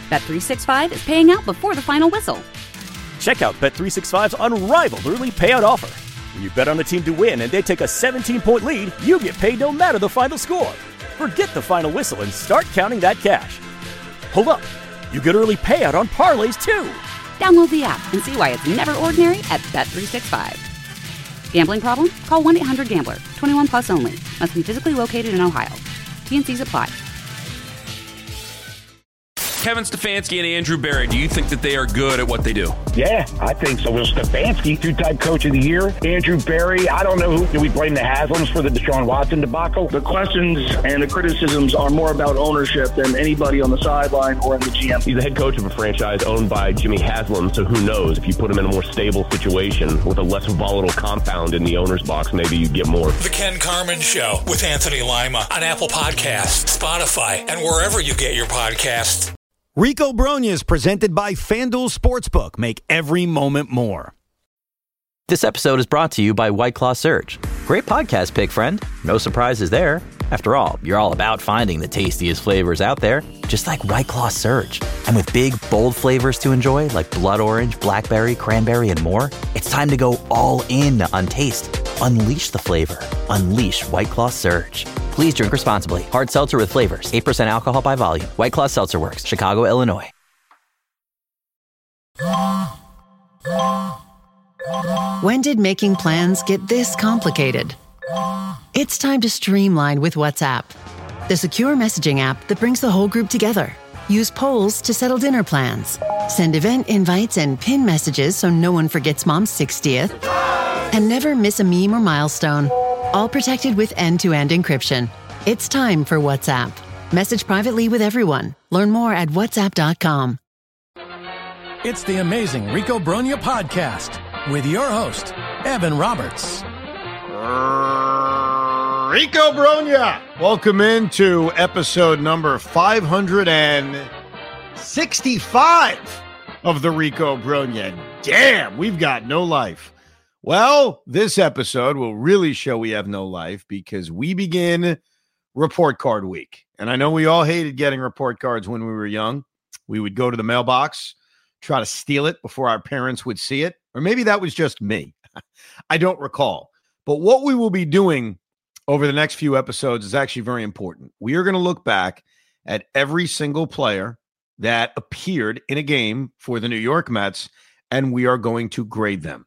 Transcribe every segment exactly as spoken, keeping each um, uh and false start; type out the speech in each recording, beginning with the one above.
Bet three sixty-five is paying out before the final whistle. Check out Bet three sixty-five's unrivaled early payout offer. When you bet on a team to win and they take a seventeen-point lead, you get paid no matter the final score. Forget the final whistle and start counting that cash. Hold up. You get early payout on parlays, too. Download the app and see why it's never ordinary at Bet three sixty-five. Gambling problem? Call one eight hundred gambler. twenty-one plus only. Must be physically located in Ohio. T N Cs apply. Kevin Stefanski and Andrew Berry, do you think that they are good at what they do? Yeah, I think so. Well, Stefanski, two-time coach of the year. Andrew Berry, I don't know who. Do we blame the Haslams for the Deshaun Watson debacle? The questions and the criticisms are more about ownership than anybody on the sideline or in the G M. He's the head coach of a franchise owned by Jimmy Haslam, so who knows? If you put him in a more stable situation with a less volatile compound in the owner's box, maybe you get more. The Ken Carman Show with Anthony Lima on Apple Podcasts, Spotify, and wherever you get your podcasts. Rico Brogna is presented by FanDuel Sportsbook. Make every moment more. This episode is brought to you by White Claw Surge. Great podcast pick, friend. No surprises there. After all, you're all about finding the tastiest flavors out there, just like White Claw Surge. And with big, bold flavors to enjoy, like blood orange, blackberry, cranberry, and more, it's time to go all in on taste. Unleash the flavor. Unleash White Claw Surge. Please drink responsibly. Hard seltzer with flavors. eight percent alcohol by volume. White Claw Seltzer Works. Chicago, Illinois. When did making plans get this complicated? It's time to streamline with WhatsApp, the secure messaging app that brings the whole group together. Use polls to settle dinner plans. Send event invites and pin messages so no one forgets Mom's sixtieth. And never miss a meme or milestone. All protected with end-to-end encryption. It's time for WhatsApp. Message privately with everyone. Learn more at whatsapp dot com. It's the Amazing Rico Brogna podcast with your host, Evan Roberts. Rico Brogna. Welcome into episode number five hundred sixty-five of the Rico Brogna. Damn, we've got no life. Well, this episode will really show we have no life because we begin report card week. And I know we all hated getting report cards when we were young. We would go to the mailbox, try to steal it before our parents would see it. Or maybe that was just me. I don't recall. But what we will be doing over the next few episodes is actually very important. We are going to look back at every single player that appeared in a game for the New York Mets, and we are going to grade them.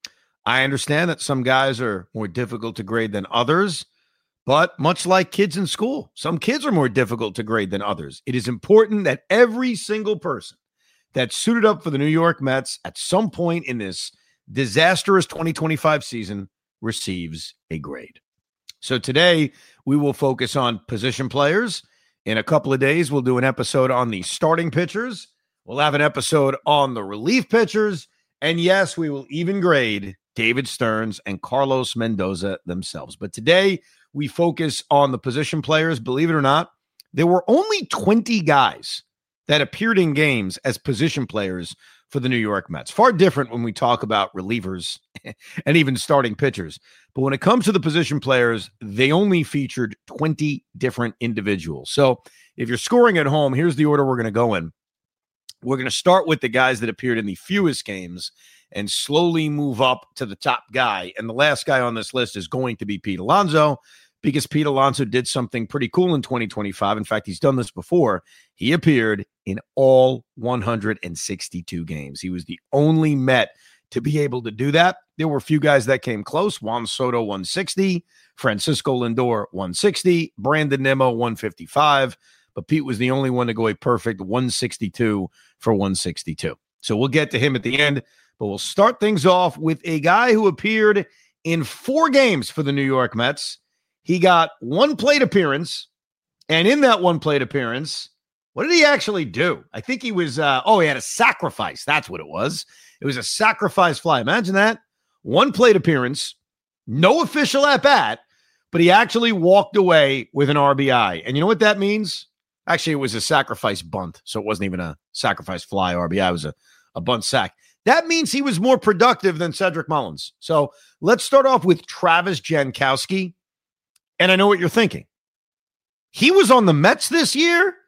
I understand that some guys are more difficult to grade than others, but much like kids in school, some kids are more difficult to grade than others. It is important that every single person that suited up for the New York Mets at some point in this disastrous twenty twenty-five season receives a grade. So today we will focus on position players. In a couple of days, we'll do an episode on the starting pitchers. We'll have an episode on the relief pitchers. And yes, we will even grade David Stearns and Carlos Mendoza themselves. But today we focus on the position players. Believe it or not, there were only twenty guys that appeared in games as position players for the New York Mets. Far different when we talk about relievers and even starting pitchers. But when it comes to the position players, they only featured twenty different individuals. So if you're scoring at home, here's the order we're going to go in. We're going to start with the guys that appeared in the fewest games and slowly move up to the top guy. And the last guy on this list is going to be Pete Alonso, because Pete Alonso did something pretty cool in twenty twenty-five. In fact, he's done this before. He appeared in all one hundred sixty-two games. He was the only Met to be able to do that. There were a few guys that came close. Juan Soto, one sixty. Francisco Lindor, one sixty. Brandon Nimmo, one fifty-five. But Pete was the only one to go a perfect one sixty-two for one sixty-two. So we'll get to him at the end. But we'll start things off with a guy who appeared in four games for the New York Mets. He got one plate appearance. And in that one plate appearance, what did he actually do? I think he was, uh, oh, he had a sacrifice. That's what it was. It was a sacrifice fly. Imagine that. One plate appearance, no official at bat, but he actually walked away with an R B I. And you know what that means? Actually, it was a sacrifice bunt. So it wasn't even a sacrifice fly R B I. It was a, a bunt sack. That means he was more productive than Cedric Mullins. So let's start off with Travis Jankowski. And I know what you're thinking. He was on the Mets this year?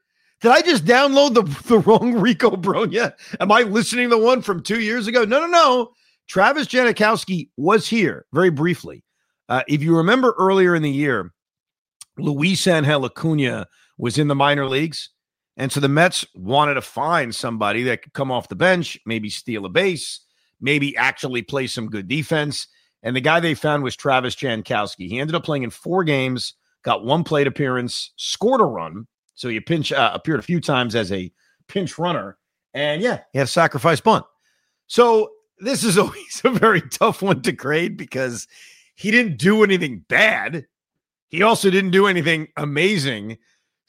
Did I just download the, the wrong Rico Brogna? Am I listening to the one from two years ago? No, no, no. Travis Janikowski was here very briefly. Uh, if you remember earlier in the year, Luis Angel Acuna was in the minor leagues. And so the Mets wanted to find somebody that could come off the bench, maybe steal a base, maybe actually play some good defense. And the guy they found was Travis Janikowski. He ended up playing in four games, got one plate appearance, scored a run. So he pinch, uh, appeared a few times as a pinch runner. And yeah, he had a sacrifice bunt. So this is always a very tough one to grade because he didn't do anything bad. He also didn't do anything amazing.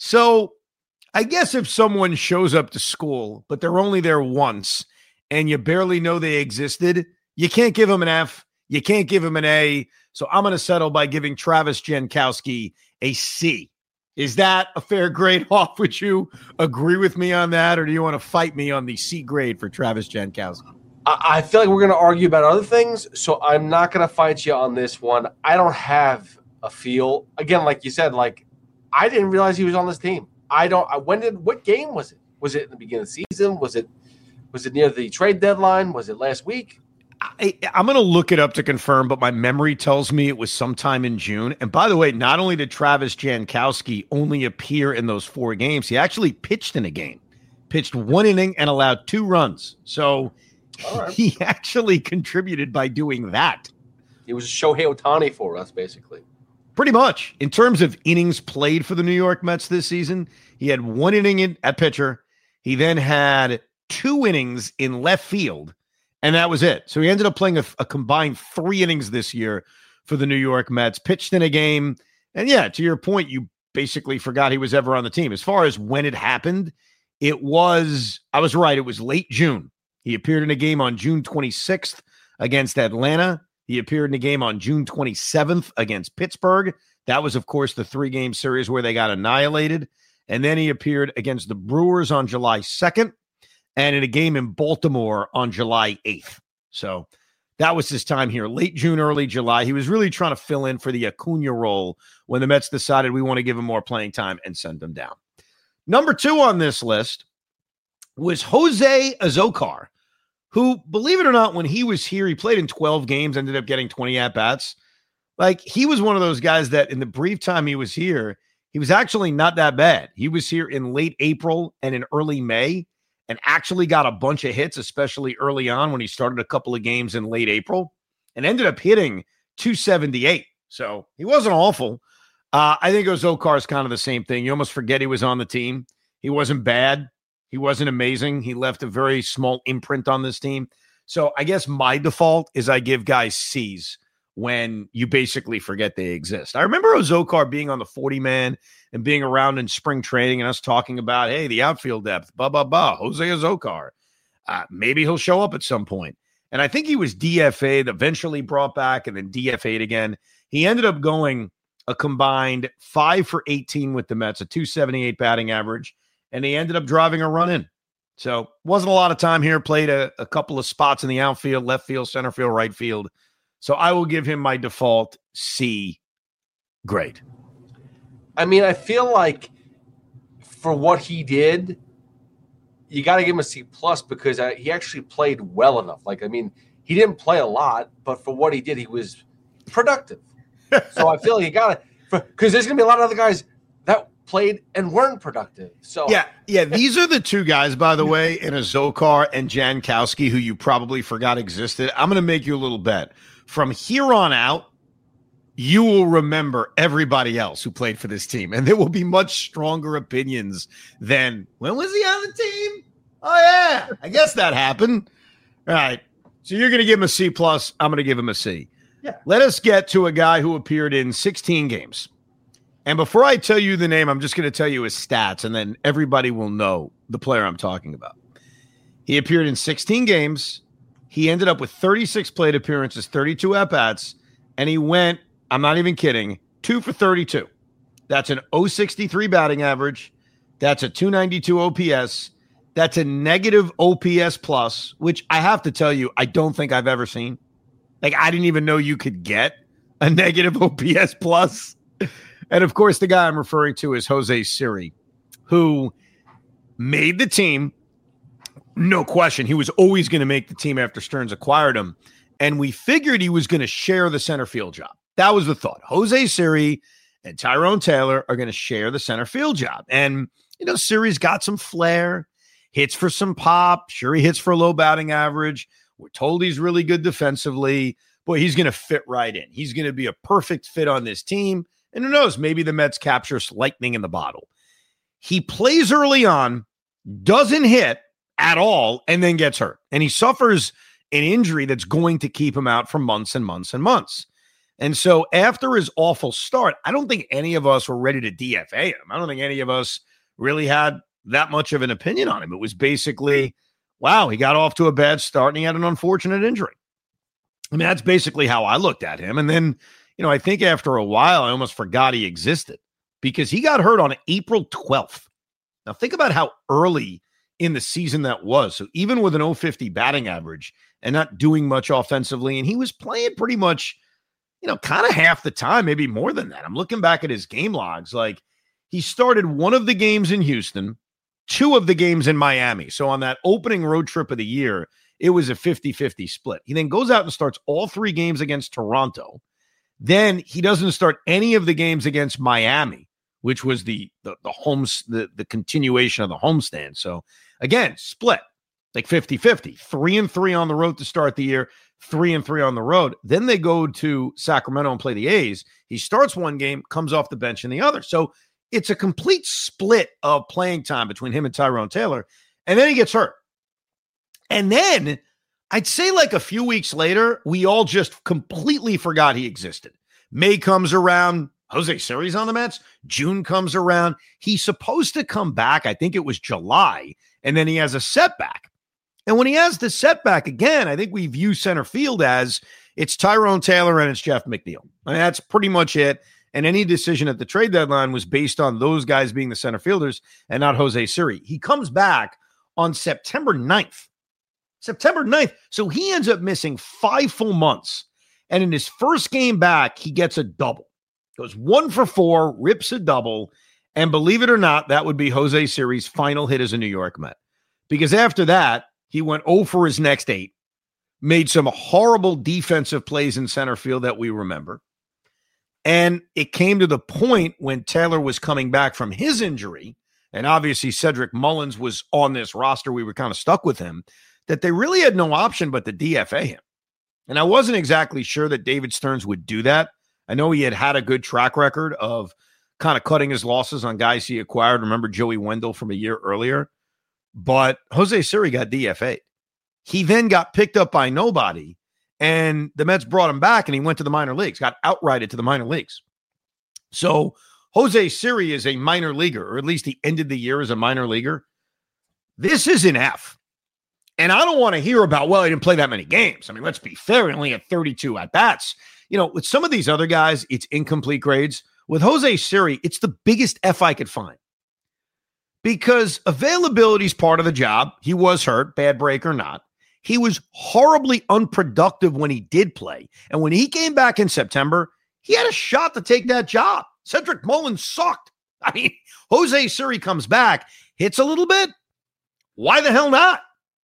So I guess if someone shows up to school, but they're only there once and you barely know they existed, you can't give them an F. You can't give him an A. So I'm going to settle by giving Travis Janikowski a C. Is that a fair grade off? Would you agree with me on that? Or do you want to fight me on the C grade for Travis Janikowski? I feel like we're going to argue about other things. So I'm not going to fight you on this one. I don't have a feel. Again, like you said, like I didn't realize he was on this team. I don't. I, when did? What game was it? Was it in the beginning of the season? Was it? Was it near the trade deadline? Was it last week? I, I'm going to look it up to confirm, but my memory tells me it was sometime in June. And by the way, not only did Travis Janikowski only appear in those four games, he actually pitched in a game, pitched one inning and allowed two runs. So right. He actually contributed by doing that. He was Shohei Ohtani for us, basically. Pretty much. In terms of innings played for the New York Mets this season, he had one inning in, at pitcher. He then had two innings in left field, and that was it. So he ended up playing a, a combined three innings this year for the New York Mets, pitched in a game. And yeah, to your point, you basically forgot he was ever on the team. As far as when it happened, it was, I was right, it was late June. He appeared in a game on June twenty-sixth against Atlanta. He appeared in a game on June twenty-seventh against Pittsburgh. That was, of course, the three-game series where they got annihilated. And then he appeared against the Brewers on July second and in a game in Baltimore on July eighth. So that was his time here. Late June, early July. He was really trying to fill in for the Acuna role when the Mets decided we want to give him more playing time and send him down. Number two on this list was Jose Azocar, who, believe it or not, when he was here, he played in twelve games, ended up getting twenty at-bats. Like, he was one of those guys that in the brief time he was here, he was actually not that bad. He was here in late April and in early May and actually got a bunch of hits, especially early on when he started a couple of games in late April and ended up hitting two seventy-eight. So he wasn't awful. Uh, I think Azocar is kind of the same thing. You almost forget he was on the team. He wasn't bad. He wasn't amazing. He left a very small imprint on this team. So I guess my default is I give guys C's when you basically forget they exist. I remember Azocar being on the forty-man and being around in spring training and us talking about, hey, the outfield depth, blah, blah, blah, Jose Azocar. Uh, maybe he'll show up at some point. And I think he was D F A'd, eventually brought back, and then D F A'd again. He ended up going a combined five for eighteen with the Mets, a two seventy-eight batting average. And he ended up driving a run in. So wasn't a lot of time here. Played a, a couple of spots in the outfield, left field, center field, right field. So I will give him my default C grade. I mean, I feel like for what he did, you got to give him a C plus because I, he actually played well enough. Like, I mean, he didn't play a lot, but for what he did, he was productive. So I feel like you got to, because there's going to be a lot of other guys that played and weren't productive. So yeah, yeah. These are the two guys, by the way, in Azocar and Janikowski, who you probably forgot existed. I'm going to make you a little bet. From here on out, you will remember everybody else who played for this team, and there will be much stronger opinions than when was he on the team? Oh yeah, I guess that happened. All right, so you're going to give him a C plus. I'm going to give him a C. Yeah. Let us get to a guy who appeared in sixteen games. And before I tell you the name, I'm just going to tell you his stats, and then everybody will know the player I'm talking about. He appeared in sixteen games. He ended up with thirty-six plate appearances, thirty-two at-bats, and he went, I'm not even kidding, two for thirty-two. That's an oh sixty-three batting average. That's a two ninety-two O P S. That's a negative O P S plus, which I have to tell you, I don't think I've ever seen. Like, I didn't even know you could get a negative O P S plus. And, of course, the guy I'm referring to is Jose Siri, who made the team. No question. He was always going to make the team after Stearns acquired him. And we figured he was going to share the center field job. That was the thought. Jose Siri and Tyrone Taylor are going to share the center field job. And, you know, Siri's got some flair, hits for some pop. Sure, he hits for a low batting average. We're told he's really good defensively. Boy, he's going to fit right in. He's going to be a perfect fit on this team. And who knows, maybe the Mets capture lightning in the bottle. He plays early on, doesn't hit at all, and then gets hurt. And he suffers an injury that's going to keep him out for months and months and months. And so after his awful start, I don't think any of us were ready to D F A him. I don't think any of us really had that much of an opinion on him. It was basically, wow, he got off to a bad start and he had an unfortunate injury. I mean, that's basically how I looked at him. And then, you know, I think after a while, I almost forgot he existed because he got hurt on April twelfth. Now, think about how early in the season that was. So even with an oh fifty batting average and not doing much offensively, and he was playing pretty much, you know, kind of half the time, maybe more than that. I'm looking back at his game logs. Like, he started one of the games in Houston, two of the games in Miami. So on that opening road trip of the year, it was a fifty-fifty split. He then goes out and starts all three games against Toronto. Then he doesn't start any of the games against Miami, which was the the the homes the, the continuation of the homestand. So again, split like fifty-fifty, three and three on the road to start the year, three and three on the road. Then they go to Sacramento and play the A's. He starts one game, comes off the bench in the other. So it's a complete split of playing time between him and Tyrone Taylor. And then he gets hurt. And then I'd say like a few weeks later, we all just completely forgot he existed. May comes around. Jose Siri's on the Mets. June comes around. He's supposed to come back. I think it was July. And then he has a setback. And when he has the setback again, I think we view center field as it's Tyrone Taylor and it's Jeff McNeil. I mean, that's pretty much it. And any decision at the trade deadline was based on those guys being the center fielders and not Jose Siri. He comes back on September ninth. September ninth. So he ends up missing five full months. And in his first game back, he gets a double. Goes one for four, rips a double. And believe it or not, that would be Jose Siri's final hit as a New York Met. Because after that, he went oh for his next eight, made some horrible defensive plays in center field that we remember. And it came to the point when Taylor was coming back from his injury, and obviously Cedric Mullins was on this roster. We were kind of stuck with him, that they really had no option but to D F A him. And I wasn't exactly sure that David Stearns would do that. I know he had had a good track record of kind of cutting his losses on guys he acquired. Remember Joey Wendell from a year earlier? But Jose Siri got D F A'd. He then got picked up by nobody, and the Mets brought him back, and he went to the minor leagues, got outrighted to the minor leagues. So Jose Siri is a minor leaguer, or at least he ended the year as a minor leaguer. This is an F. And I don't want to hear about, well, he didn't play that many games. I mean, let's be fair. He only had thirty-two at-bats. You know, with some of these other guys, it's incomplete grades. With Jose Siri, it's the biggest F I could find. Because availability is part of the job. He was hurt, bad break or not. He was horribly unproductive when he did play. And when he came back in September, he had a shot to take that job. Cedric Mullins sucked. I mean, Jose Siri comes back, hits a little bit. Why the hell not?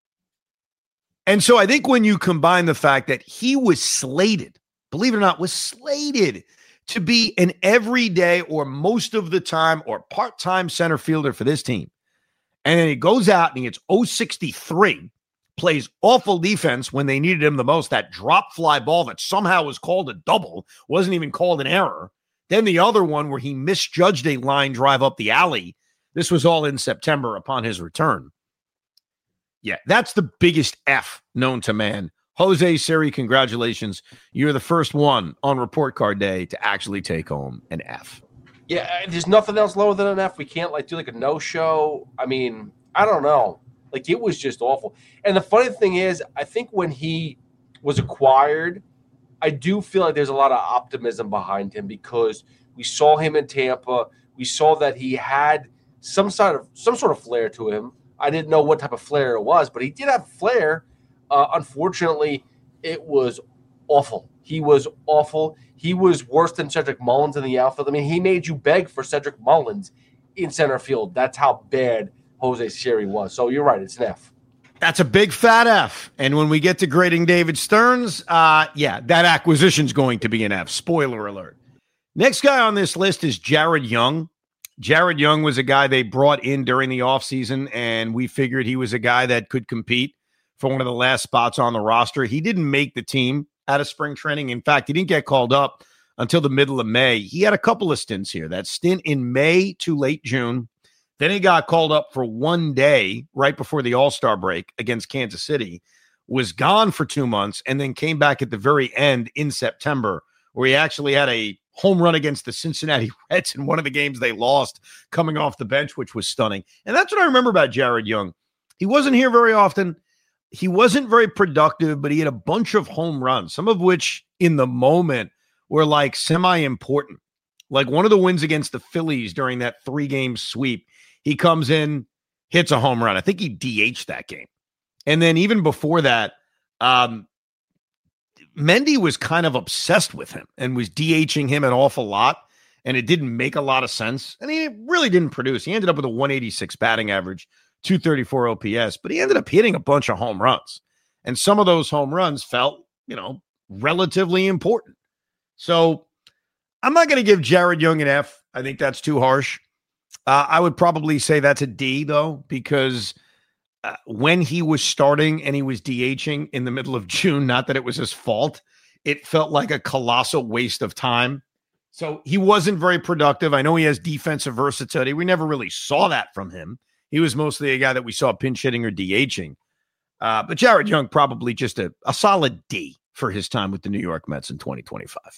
And so I think when you combine the fact that he was slated, believe it or not, was slated to be an everyday or most of the time or part-time center fielder for this team. And then he goes out and he gets oh sixty-three, plays awful defense when they needed him the most. That drop fly ball that somehow was called a double, wasn't even called an error. Then the other one where he misjudged a line drive up the alley. This was all in September upon his return. Yeah, that's the biggest F known to man. Jose Siri, congratulations. You're the first one on Report Card Day to actually take home an F. Yeah, there's nothing else lower than an F. We can't like do like a no-show. I mean, I don't know. Like, it was just awful. And the funny thing is, I think when he was acquired, I do feel like there's a lot of optimism behind him because we saw him in Tampa. We saw that he had some sort of some sort of flair to him. I didn't know what type of flair it was, but he did have flair. Uh, unfortunately, it was awful. He was awful. He was worse than Cedric Mullins in the outfield. I mean, he made you beg for Cedric Mullins in center field. That's how bad Jose Siri was. So you're right. It's an F. That's a big fat F. And when we get to grading David Stearns, uh, yeah, that acquisition's going to be an F. Spoiler alert. Next guy on this list is Jared Young. Jared Young was a guy they brought in during the offseason, and we figured he was a guy that could compete for one of the last spots on the roster. He didn't make the team out of spring training. In fact, he didn't get called up until the middle of May. He had a couple of stints here. That stint in May to late June. Then he got called up for one day right before the All-Star break against Kansas City, was gone for two months, and then came back at the very end in September, where he actually had a home run against the Cincinnati Reds in one of the games they lost, coming off the bench, which was stunning. And that's what I remember about Jared Young. He wasn't here very often. He wasn't very productive, but he had a bunch of home runs, some of which in the moment were like semi-important. Like one of the wins against the Phillies during that three-game sweep, he comes in, hits a home run. I think he D H'd that game. And then even before that, um, Mendy was kind of obsessed with him and was DHing him an awful lot, and it didn't make a lot of sense. And he really didn't produce. He ended up with a one eighty-six batting average, two thirty-four O P S, but he ended up hitting a bunch of home runs. And some of those home runs felt, you know, relatively important. So I'm not going to give Jared Young an F. I think that's too harsh. Uh, I would probably say that's a D, though, because uh, when he was starting and he was DHing in the middle of June, not that it was his fault, it felt like a colossal waste of time. So he wasn't very productive. I know he has defensive versatility. We never really saw that from him. He was mostly a guy that we saw pinch hitting or DHing. Uh, but Jared Young, probably just a, a solid D for his time with the New York Mets in twenty twenty-five.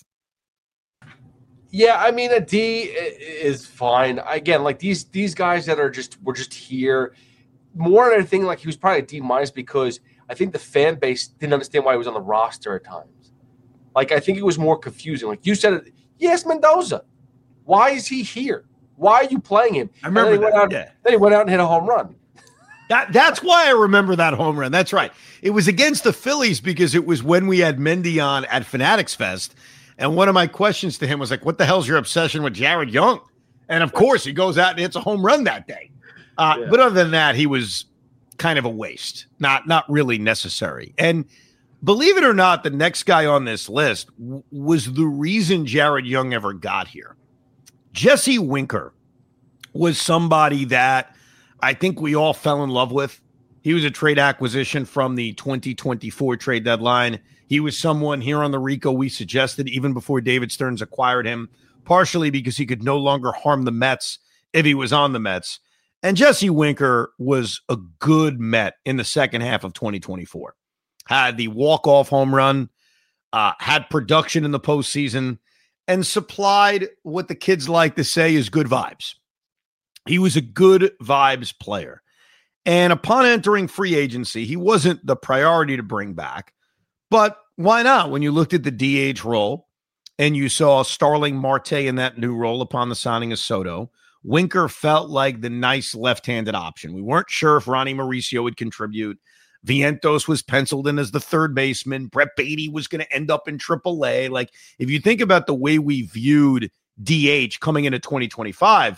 Yeah, I mean, a D is fine. Again, like these these guys that are just were just here. More than anything, like he was probably a D minus because I think the fan base didn't understand why he was on the roster at times. Like I think it was more confusing. Like you said, it, yes, Mendoza. Why is he here? Why are you playing him? I remember then that. Out, yeah. Then he went out and hit a home run. That that's why I remember that home run. That's right. It was against the Phillies because it was when we had Mendy on at Fanatics Fest. And one of my questions to him was like, what the hell's your obsession with Jared Young? And of course, he goes out and hits a home run that day. Uh, yeah. But other than that, he was kind of a waste, not, not really necessary. And believe it or not, the next guy on this list w- was the reason Jared Young ever got here. Jesse Winker was somebody that I think we all fell in love with. He was a trade acquisition from the twenty twenty-four trade deadline. He was someone here on the Rico we suggested even before David Stearns acquired him, partially because he could no longer harm the Mets if he was on the Mets. And Jesse Winker was a good Met in the second half of twenty twenty-four. Had the walk-off home run, uh, had production in the postseason, and supplied what the kids like to say is good vibes. He was a good vibes player. And upon entering free agency, he wasn't the priority to bring back. But why not? When you looked at the D H role and you saw Starling Marte in that new role upon the signing of Soto, Winker felt like the nice left-handed option. We weren't sure if Ronnie Mauricio would contribute. Vientos was penciled in as the third baseman. Brett Beatty was going to end up in triple A. Like, if you think about the way we viewed D H coming into twenty twenty-five,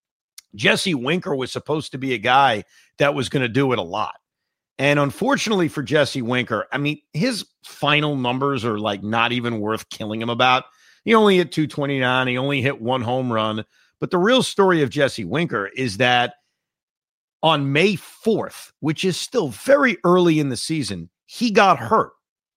Jesse Winker was supposed to be a guy that was going to do it a lot. And unfortunately for Jesse Winker, I mean, his final numbers are like not even worth killing him about. He only hit two twenty-nine. He only hit one home run. But the real story of Jesse Winker is that on May fourth, which is still very early in the season, he got hurt.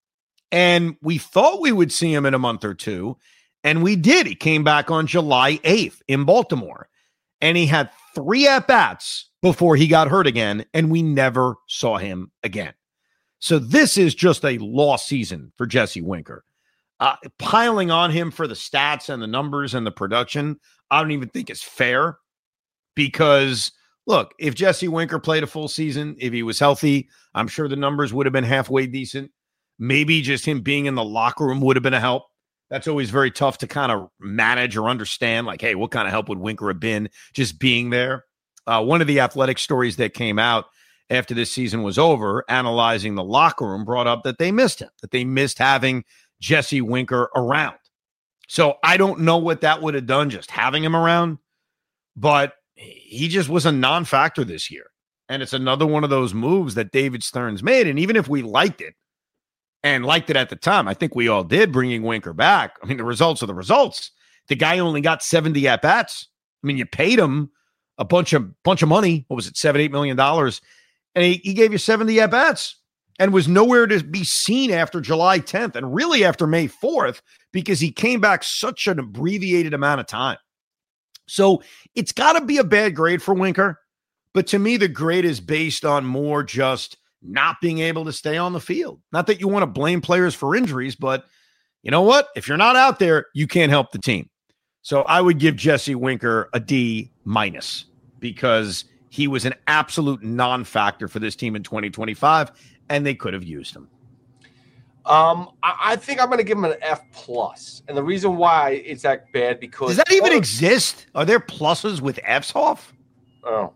And we thought we would see him in a month or two. And we did. He came back on July eighth in Baltimore. And he had three at-bats before he got hurt again, and we never saw him again. So this is just a lost season for Jesse Winker. Uh, piling on him for the stats and the numbers and the production, I don't even think is fair because, look, if Jesse Winker played a full season, if he was healthy, I'm sure the numbers would have been halfway decent. Maybe just him being in the locker room would have been a help. That's always very tough to kind of manage or understand. Like, hey, what kind of help would Winker have been just being there? Uh, one of the Athletic stories that came out after this season was over, analyzing the locker room, brought up that they missed him, that they missed having Jesse Winker around. So I don't know what that would have done just having him around, but he just was a non-factor this year. And it's another one of those moves that David Stearns made. And even if we liked it and liked it at the time, I think we all did, bringing Winker back. I mean, the results are the results. The guy only got seventy at-bats. I mean, you paid him a bunch of bunch of money. What was it, seven, eight million dollars? And he, he gave you seventy at-bats and was nowhere to be seen after July tenth and really after May fourth because he came back such an abbreviated amount of time. So it's got to be a bad grade for Winker. But to me, the grade is based on more just not being able to stay on the field. Not that you want to blame players for injuries, but you know what? If you're not out there, you can't help the team. So I would give Jesse Winker a D minus because he was an absolute non-factor for this team in twenty twenty-five, and they could have used him. Um, I, I think I'm going to give him an F plus, and the reason why it's that bad because does that even oh, exist? Are there pluses with F's off? Oh.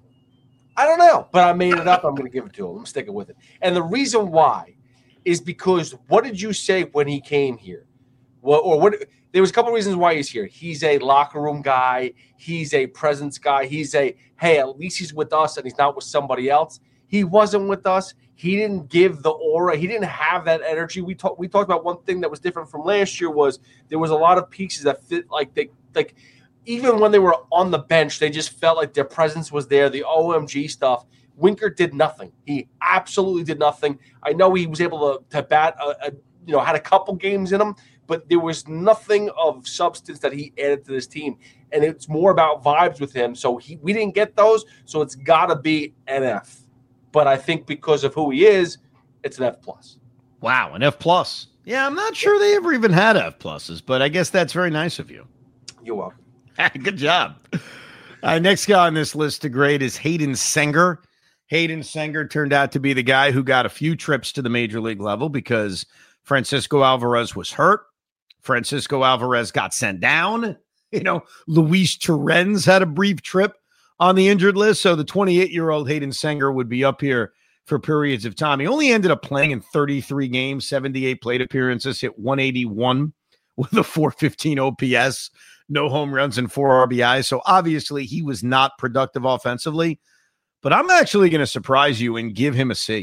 I don't know, but I made it up. I'm going to give it to him. I'm sticking with it. And the reason why is because what did you say when he came here? Well, or what? There was a couple of reasons why he's here. He's a locker room guy. He's a presence guy. He's a, hey, at least he's with us and he's not with somebody else. He wasn't with us. He didn't give the aura. He didn't have that energy. We talked. We talked about one thing that was different from last year was there was a lot of pieces that fit like they like. Even when they were on the bench, they just felt like their presence was there, the O M G stuff. Winker did nothing. He absolutely did nothing. I know he was able to, to bat, a, a, you know, had a couple games in him, but there was nothing of substance that he added to this team. And it's more about vibes with him. So he, we didn't get those, so it's got to be an F. But I think because of who he is, it's an F plus. Wow, an F plus. Yeah, I'm not sure they ever even had F pluses, but I guess that's very nice of you. You're welcome. Good job. Uh, next guy on this list to grade is Hayden Senger. Hayden Senger turned out to be the guy who got a few trips to the major league level because Francisco Alvarez was hurt. Francisco Alvarez got sent down. You know, Luis Torrens had a brief trip on the injured list. So the twenty-eight-year-old Hayden Senger would be up here for periods of time. He only ended up playing in thirty-three games, seventy-eight plate appearances, hit one eighty-one with a four fifteen O P S. No home runs and four R B Is. So obviously he was not productive offensively, but I'm actually going to surprise you and give him a C.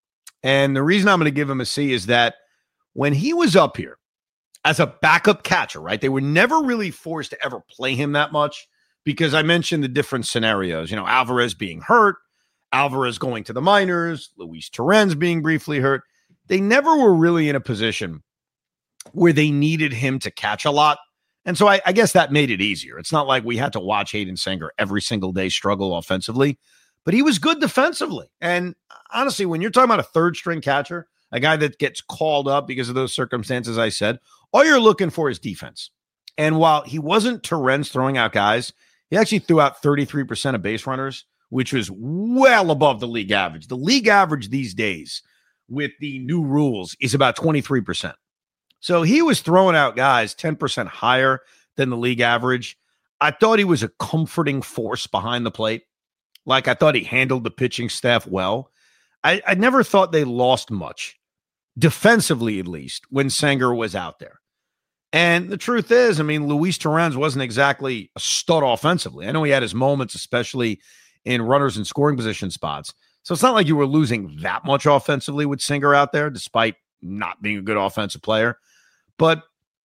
And the reason I'm going to give him a C is that when he was up here as a backup catcher, right, they were never really forced to ever play him that much because I mentioned the different scenarios, you know, Alvarez being hurt, Alvarez going to the minors, Luis Torrens being briefly hurt. They never were really in a position where they needed him to catch a lot. And so I, I guess that made it easier. It's not like we had to watch Hayden Senger every single day struggle offensively, but he was good defensively. And honestly, when you're talking about a third string catcher, a guy that gets called up because of those circumstances I said, all you're looking for is defense. And while he wasn't Torrens throwing out guys, he actually threw out thirty-three percent of base runners, which was well above the league average. The league average these days with the new rules is about twenty-three percent. So he was throwing out guys ten percent higher than the league average. I thought he was a comforting force behind the plate. Like I thought he handled the pitching staff well. I, I never thought they lost much, defensively at least, when Senger was out there. And the truth is, I mean, Luis Torrens wasn't exactly a stud offensively. I know he had his moments, especially in runners and scoring position spots. So it's not like you were losing that much offensively with Senger out there, despite not being a good offensive player. But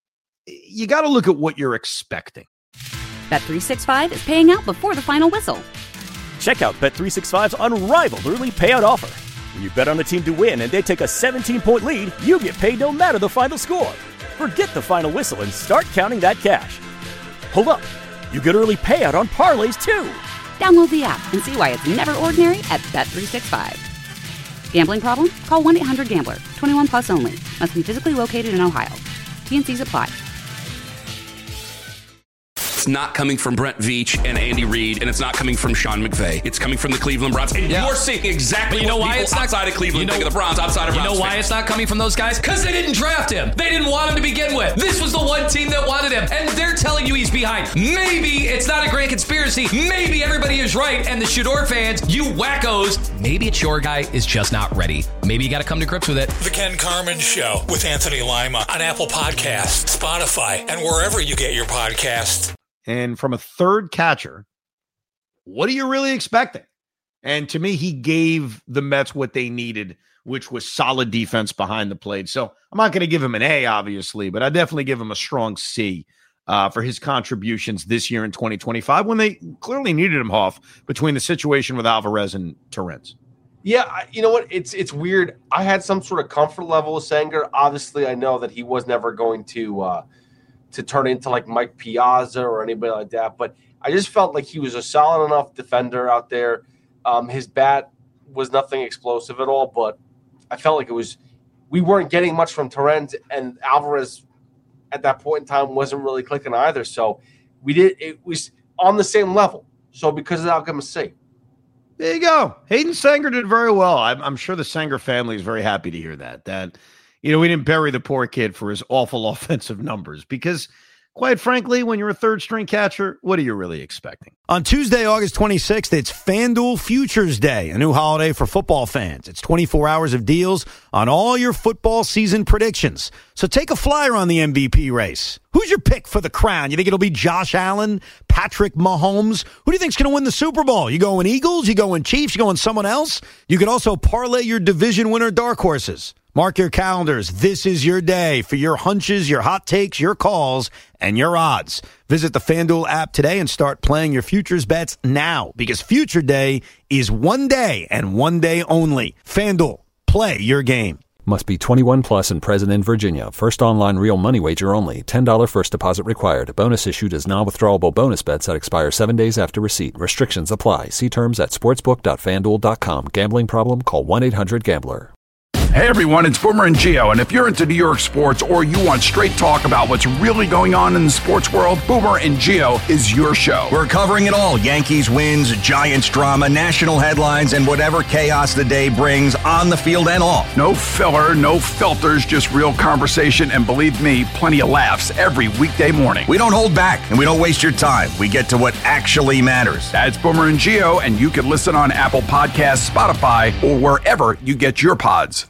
you got to look at what you're expecting. Bet three sixty-five is paying out before the final whistle. Check out Bet three sixty-five's unrivaled early payout offer. When you bet on a team to win and they take a seventeen-point lead, you get paid no matter the final score. Forget the final whistle and start counting that cash. Hold up. You get early payout on parlays, too. Download the app and see why it's never ordinary at Bet three sixty-five. Gambling problem? Call one eight hundred gambler. twenty-one plus only. Must be physically located in Ohio. T N Cs apply. It's not coming from Brent Veach and Andy Reid, and it's not coming from Sean McVay. It's coming from the Cleveland Browns. And yeah. you're seeing exactly you know what why it's not, outside of Cleveland you know, think of the Browns, outside of Browns. You know why fans. It's not coming from those guys? Because they didn't draft him. They didn't want him to begin with. This was the one team that wanted him, and they're telling you he's behind. Maybe it's not a grand conspiracy. Maybe everybody is right, and the Shador fans, you wackos, maybe it's your guy is just not ready. Maybe you got to come to grips with it. The Ken Carman Show with Anthony Lima on Apple Podcasts, Spotify, and wherever you get your podcasts. And from a third catcher, what are you really expecting? And to me, he gave the Mets what they needed, which was solid defense behind the plate. So I'm not going to give him an A, obviously, but I definitely give him a strong C uh, for his contributions this year in twenty twenty-five when they clearly needed him, Hoff, between the situation with Alvarez and Torrens. Yeah, I, you know what? It's it's weird. I had some sort of comfort level with Sengar. Obviously, I know that he was never going to uh, to turn into like Mike Piazza or anybody like that, but I just felt like he was a solid enough defender out there. Um, his bat was nothing explosive at all, but I felt like it was we weren't getting much from Torrens, and Alvarez at that point in time wasn't really clicking either. So we did it was on the same level. So because of that, I'll give him a C. There you go. Hayden Sengar did very well. I'm, I'm sure the Sengar family is very happy to hear that. That you know we didn't bury the poor kid for his awful offensive numbers because, quite frankly, when you're a third-string catcher, what are you really expecting? On Tuesday, August twenty-sixth, it's FanDuel Futures Day, a new holiday for football fans. It's twenty-four hours of deals on all your football season predictions. So take a flyer on the M V P race. Who's your pick for the crown? You think it'll be Josh Allen, Patrick Mahomes? Who do you think's going to win the Super Bowl? You going Eagles? You going Chiefs? You going someone else? You could also parlay your division winner dark horses. Mark your calendars. This is your day for your hunches, your hot takes, your calls, and your odds. Visit the FanDuel app today and start playing your futures bets now because Future Day is one day and one day only. FanDuel, play your game. Must be twenty-one plus and present in Virginia. First online real money wager only. ten dollars first deposit required. Bonus issued as non-withdrawable bonus bets that expire seven days after receipt. Restrictions apply. See terms at sportsbook dot fan duel dot com. Gambling problem? Call one eight hundred gambler. Hey everyone, it's Boomer and Gio, and if you're into New York sports or you want straight talk about what's really going on in the sports world, Boomer and Gio is your show. We're covering it all. Yankees wins, Giants drama, national headlines, and whatever chaos the day brings on the field and off. No filler, no filters, just real conversation, and believe me, plenty of laughs every weekday morning. We don't hold back, and we don't waste your time. We get to what actually matters. That's Boomer and Gio, and you can listen on Apple Podcasts, Spotify, or wherever you get your pods.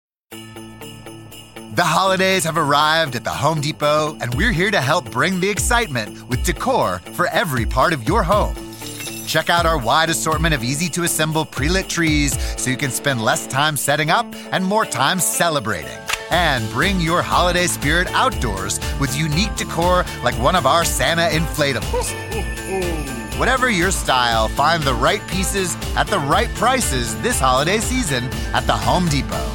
The holidays have arrived at the Home Depot, and we're here to help bring the excitement with decor for every part of your home. Check out our wide assortment of easy-to-assemble pre-lit trees so you can spend less time setting up and more time celebrating. And bring your holiday spirit outdoors with unique decor like one of our Santa inflatables. Whatever your style, find the right pieces at the right prices this holiday season at the Home Depot.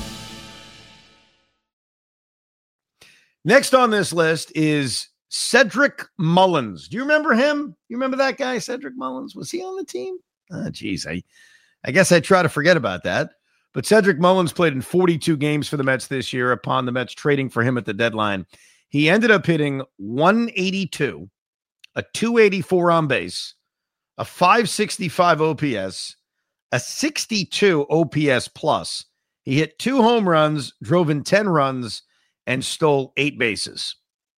Next on this list is Cedric Mullins. Do you remember him? You remember that guy, Cedric Mullins? Was he on the team? Ah, geez, I, I guess I try to forget about that. But Cedric Mullins played in forty-two games for the Mets this year upon the Mets trading for him at the deadline. He ended up hitting one eighty-two, a two eighty-four on base, a five sixty-five O P S, a sixty-two O P S plus. He hit two home runs, drove in ten runs, and stole eight bases.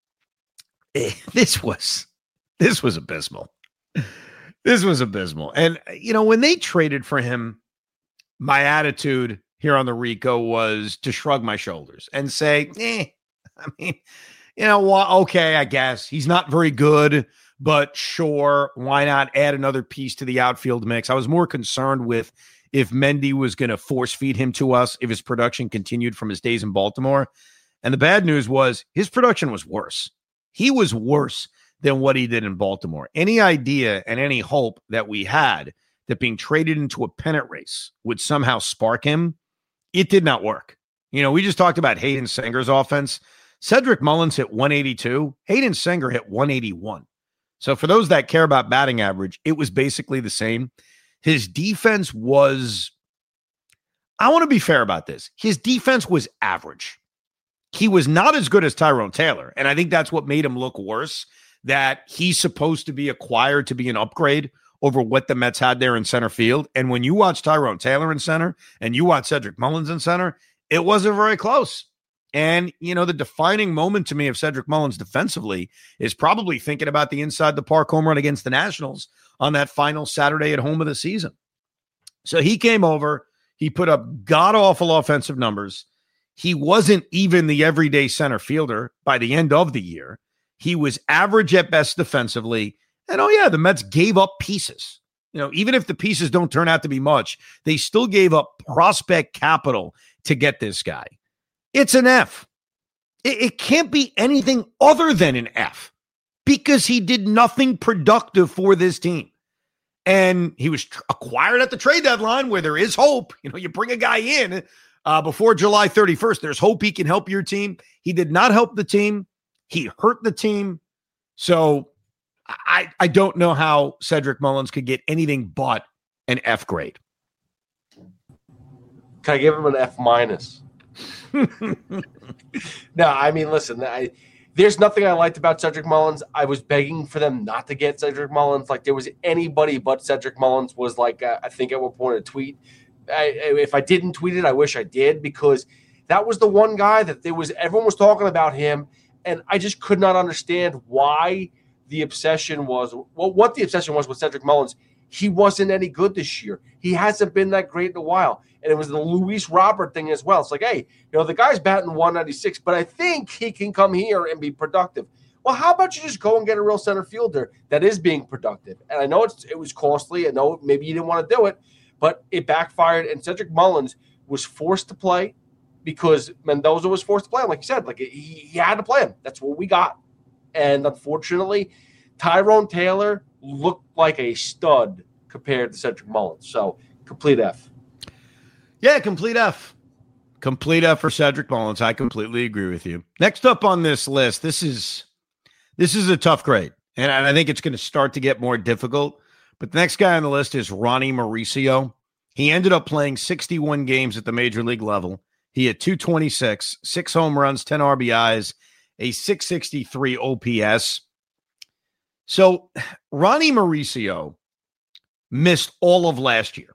This was, this was abysmal. This was abysmal. And, you know, when they traded for him, my attitude here on the Rico was to shrug my shoulders and say, eh, I mean, you know what? Okay, I guess he's not very good, but sure, why not add another piece to the outfield mix? I was more concerned with if Mendy was going to force feed him to us, if his production continued from his days in Baltimore. And the bad news was his production was worse. He was worse than what he did in Baltimore. Any idea and any hope that we had that being traded into a pennant race would somehow spark him, it did not work. You know, we just talked about Hayden Sengar's offense. Cedric Mullins hit one eighty-two. Hayden Sengar hit one eighty-one. So for those that care about batting average, it was basically the same. His defense was, I want to be fair about this. His defense was average. He was not as good as Tyrone Taylor. And I think that's what made him look worse, that he's supposed to be acquired to be an upgrade over what the Mets had there in center field. And when you watch Tyrone Taylor in center and you watch Cedric Mullins in center, it wasn't very close. And, you know, the defining moment to me of Cedric Mullins defensively is probably thinking about the inside the park home run against the Nationals on that final Saturday at home of the season. So he came over, he put up god-awful offensive numbers. He wasn't even the everyday center fielder by the end of the year. He was average at best defensively. And, oh, yeah, the Mets gave up pieces. You know, even if the pieces don't turn out to be much, they still gave up prospect capital to get this guy. It's an F. It, it can't be anything other than an F because he did nothing productive for this team. And he was tr- acquired at the trade deadline where there is hope. You know, you bring a guy in uh, before July thirty-first, there's hope he can help your team. He did not help the team. He hurt the team. So I, I don't know how Cedric Mullins could get anything but an F grade. Can I give him an F minus? No, I mean, listen, I, there's nothing I liked about Cedric Mullins. I was begging for them not to get Cedric Mullins. Like there was anybody but Cedric Mullins was like, uh, I think at one point a tweet. I, if I didn't tweet it, I wish I did because that was the one guy that there was, everyone was talking about him. And I just could not understand why the obsession was, well, what the obsession was with Cedric Mullins. He wasn't any good this year. He hasn't been that great in a while. And it was the Luis Robert thing as well. It's like, hey, you know, the guy's batting one ninety-six, but I think he can come here and be productive. Well, how about you just go and get a real center fielder that is being productive? And I know it's, it was costly. I know maybe you didn't want to do it, but it backfired. And Cedric Mullins was forced to play because Mendoza was forced to play him. Like you said, like he, he had to play him. That's what we got. And unfortunately, Tyrone Taylor looked like a stud compared to Cedric Mullins. So complete F. Yeah, complete F. Complete F for Cedric Mullins. I completely agree with you. Next up on this list, this is this is a tough grade. And I think it's going to start to get more difficult. But the next guy on the list is Ronnie Mauricio. He ended up playing sixty-one games at the major league level. He had two twenty-six, six home runs, ten R B Is, a six sixty-three O P S. So Ronnie Mauricio missed all of last year.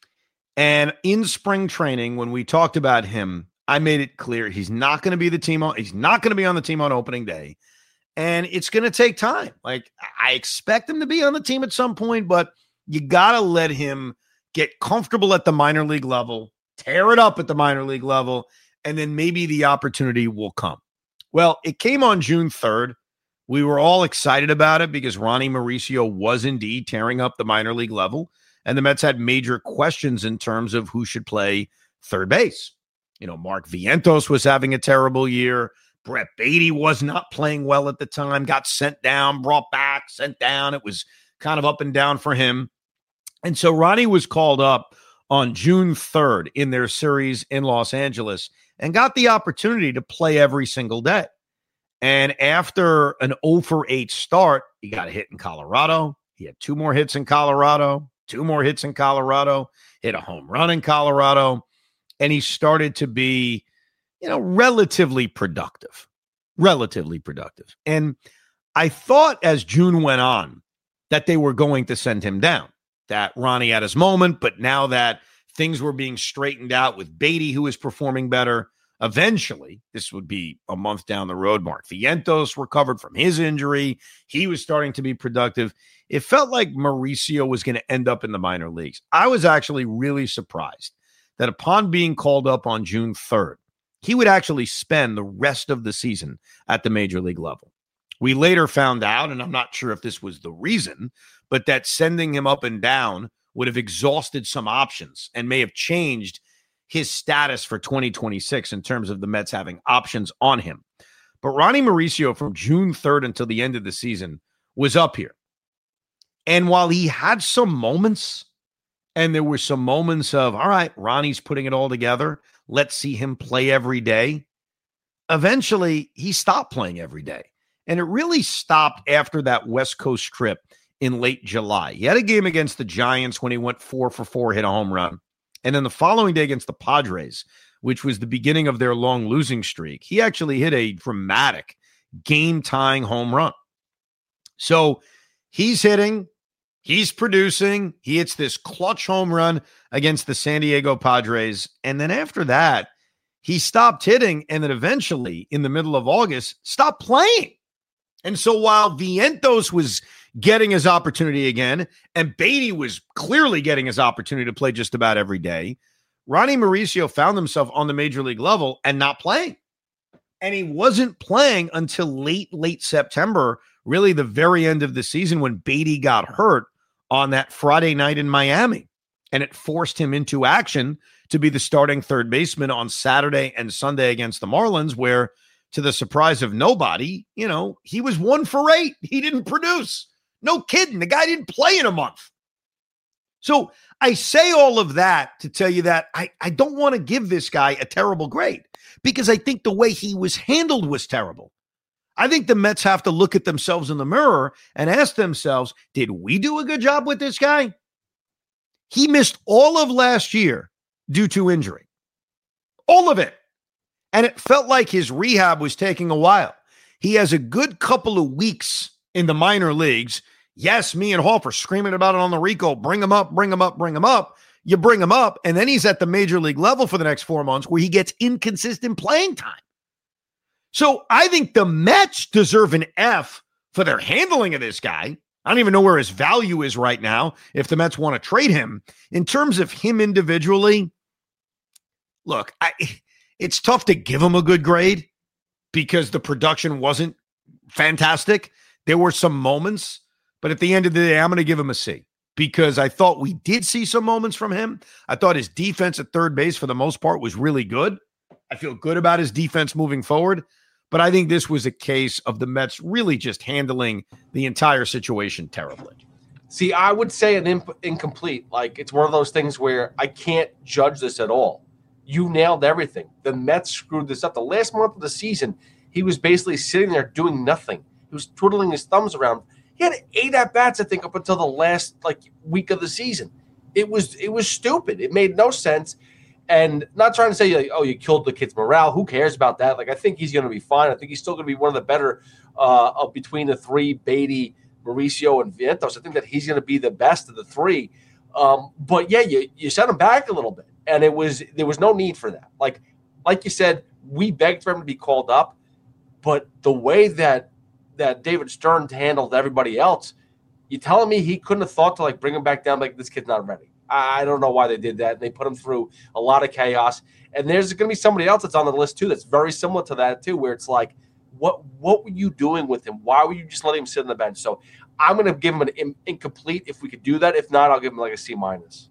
And in spring training, when we talked about him, I made it clear he's not going to be the team on, he's not going to be on the team on opening day. And it's going to take time. Like I expect him to be on the team at some point, but you got to let him get comfortable at the minor league level, tear it up at the minor league level, and then maybe the opportunity will come. Well, it came on June third. We were all excited about it because Ronnie Mauricio was indeed tearing up the minor league level. And the Mets had major questions in terms of who should play third base. You know, Mark Vientos was having a terrible year. Brett Beatty was not playing well at the time, got sent down, brought back, sent down. It was kind of up and down for him. And so Ronnie was called up on June third in their series in Los Angeles and got the opportunity to play every single day. And after an oh for eight start, he got a hit in Colorado. He had two more hits in Colorado. Two more hits in Colorado, hit a home run in Colorado, and he started to be, you know, relatively productive, relatively productive. And I thought as June went on that they were going to send him down, that Ronnie had his moment, but now that things were being straightened out with Beatty, who was performing better, eventually, this would be a month down the road, Mark Vientos recovered from his injury. He was starting to be productive. It felt like Mauricio was going to end up in the minor leagues. I was actually really surprised that upon being called up on June third, he would actually spend the rest of the season at the major league level. We later found out, and I'm not sure if this was the reason, but that sending him up and down would have exhausted some options and may have changed his status for twenty twenty-six in terms of the Mets having options on him. But Ronnie Mauricio from June third until the end of the season was up here. And while he had some moments, and there were some moments of, all right, Ronnie's putting it all together, let's see him play every day, eventually he stopped playing every day. And it really stopped after that West Coast trip in late July. He had a game against the Giants when he went four for four, hit a home run. And then the following day against the Padres, which was the beginning of their long losing streak, he actually hit a dramatic game-tying home run. So he's hitting, he's producing, he hits this clutch home run against the San Diego Padres. And then after that, he stopped hitting and then eventually in the middle of August stopped playing. And so while Vientos was getting his opportunity again, and Beatty was clearly getting his opportunity to play just about every day, Ronnie Mauricio found himself on the major league level and not playing. And he wasn't playing until late, late September, really the very end of the season when Beatty got hurt on that Friday night in Miami, and it forced him into action to be the starting third baseman on Saturday and Sunday against the Marlins, where, to the surprise of nobody, you know, he was one for eight. He didn't produce. No kidding. The guy didn't play in a month. So I say all of that to tell you that I, I don't want to give this guy a terrible grade because I think the way he was handled was terrible. I think the Mets have to look at themselves in the mirror and ask themselves, did we do a good job with this guy? He missed all of last year due to injury. All of it. And it felt like his rehab was taking a while. He has a good couple of weeks in the minor leagues. Yes, me and Hoff are screaming about it on the Rico. Bring him up, bring him up, bring him up. You bring him up, and then he's at the major league level for the next four months where he gets inconsistent playing time. So I think the Mets deserve an F for their handling of this guy. I don't even know where his value is right now if the Mets want to trade him. In terms of him individually, look, I, it's tough to give him a good grade because the production wasn't fantastic. There were some moments, but at the end of the day, I'm going to give him a C because I thought we did see some moments from him. I thought his defense at third base for the most part was really good. I feel good about his defense moving forward, but I think this was a case of the Mets really just handling the entire situation terribly. See, I would say an imp- incomplete. Like, it's one of those things where I can't judge this at all. You nailed everything. The Mets screwed this up. The last month of the season, he was basically sitting there doing nothing. He was twiddling his thumbs around. He had eight at-bats, I think, up until the last like week of the season. It was it was stupid. It made no sense. And not trying to say, like, oh, you killed the kid's morale. Who cares about that? Like, I think he's going to be fine. I think he's still going to be one of the better uh, of between the three, Beatty, Mauricio, and Vientos. I think that he's going to be the best of the three. Um, but, yeah, you, you sent him back a little bit. And it was there was no need for that. Like, like you said, we begged for him to be called up. But the way that that David Stern handled everybody else, you telling me he couldn't have thought to, like, bring him back down, like, this kid's not ready. I don't know why they did that. They put him through a lot of chaos. And there's going to be somebody else that's on the list, too, that's very similar to that, too, where it's like, what what were you doing with him? Why were you just letting him sit on the bench? So I'm going to give him an in- incomplete if we could do that. If not, I'll give him, like, a C minus.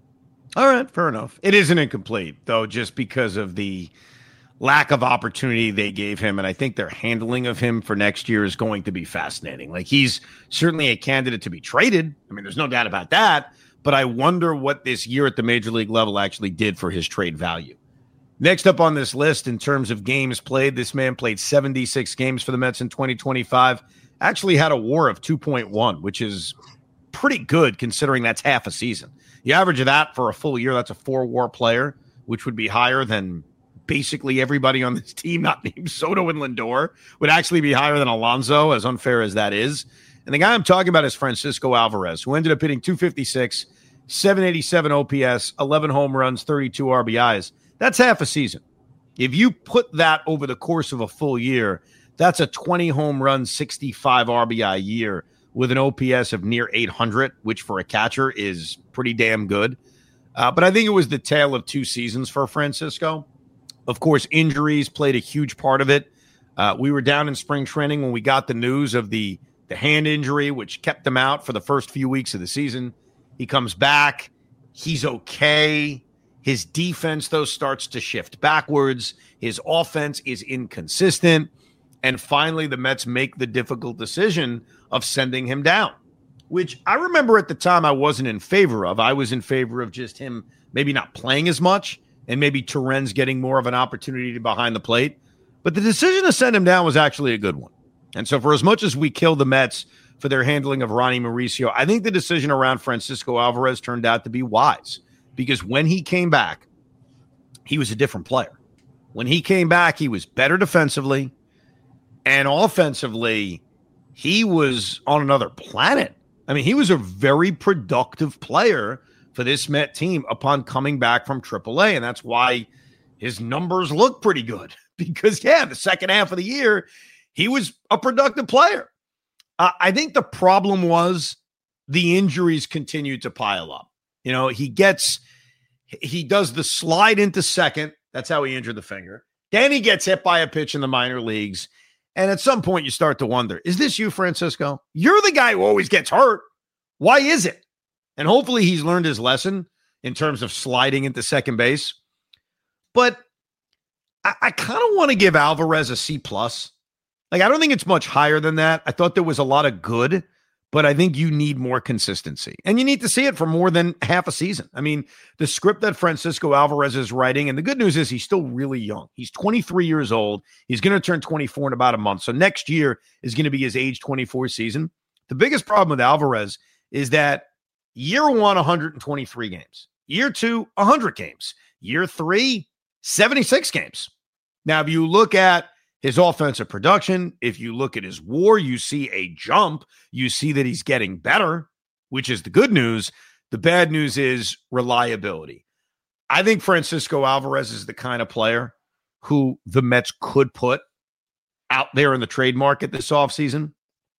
All right, fair enough. It is an incomplete, though, just because of the lack of opportunity they gave him. And I think their handling of him for next year is going to be fascinating. Like, he's certainly a candidate to be traded. I mean, there's no doubt about that. But I wonder what this year at the major league level actually did for his trade value. Next up on this list in terms of games played, this man played seventy-six games for the Mets in twenty twenty-five. Actually had a WAR of two point one, which is pretty good considering that's half a season. The average of that for a full year, that's a four-WAR player, which would be higher than basically everybody on this team, not named Soto and Lindor, would actually be higher than Alonso, as unfair as that is. And the guy I'm talking about is Francisco Alvarez, who ended up hitting two fifty-six, seven eighty-seven O P S, eleven home runs, thirty-two R B Is. That's half a season. If you put that over the course of a full year, that's a twenty home run, sixty-five R B I year with an O P S of near eight hundred, which for a catcher is pretty damn good. Uh, but I think it was the tale of two seasons for Francisco. Of course, injuries played a huge part of it. Uh, we were down in spring training when we got the news of the, the hand injury, which kept him out for the first few weeks of the season. He comes back. He's okay. His defense, though, starts to shift backwards. His offense is inconsistent. And finally, the Mets make the difficult decision of sending him down, which I remember at the time I wasn't in favor of. I was in favor of just him maybe not playing as much and maybe Torrens getting more of an opportunity behind the plate. But the decision to send him down was actually a good one. And so for as much as we kill the Mets for their handling of Ronnie Mauricio, I think the decision around Francisco Alvarez turned out to be wise, because when he came back, he was a different player. When he came back, he was better defensively, and offensively, he was on another planet. I mean, he was a very productive player for this Met team upon coming back from triple A, and that's why his numbers look pretty good, because, yeah, the second half of the year, he was a productive player. Uh, I think the problem was the injuries continued to pile up. You know, he gets, he does the slide into second. That's how he injured the finger. Then he gets hit by a pitch in the minor leagues. And at some point you start to wonder, is this you, Francisco? You're the guy who always gets hurt. Why is it? And hopefully he's learned his lesson in terms of sliding into second base. But I, I kind of want to give Alvarez a C plus. Like, I don't think it's much higher than that. I thought there was a lot of good, but I think you need more consistency. And you need to see it for more than half a season. I mean, the script that Francisco Alvarez is writing, and the good news is he's still really young. He's twenty-three years old. He's going to turn twenty-four in about a month. So next year is going to be his age twenty-four season. The biggest problem with Alvarez is that year one, one hundred twenty-three games. Year two, one hundred games. Year three, seventy-six games. Now, if you look at his offensive production, if you look at his WAR, you see a jump. You see that he's getting better, which is the good news. The bad news is reliability. I think Francisco Alvarez is the kind of player who the Mets could put out there in the trade market this offseason.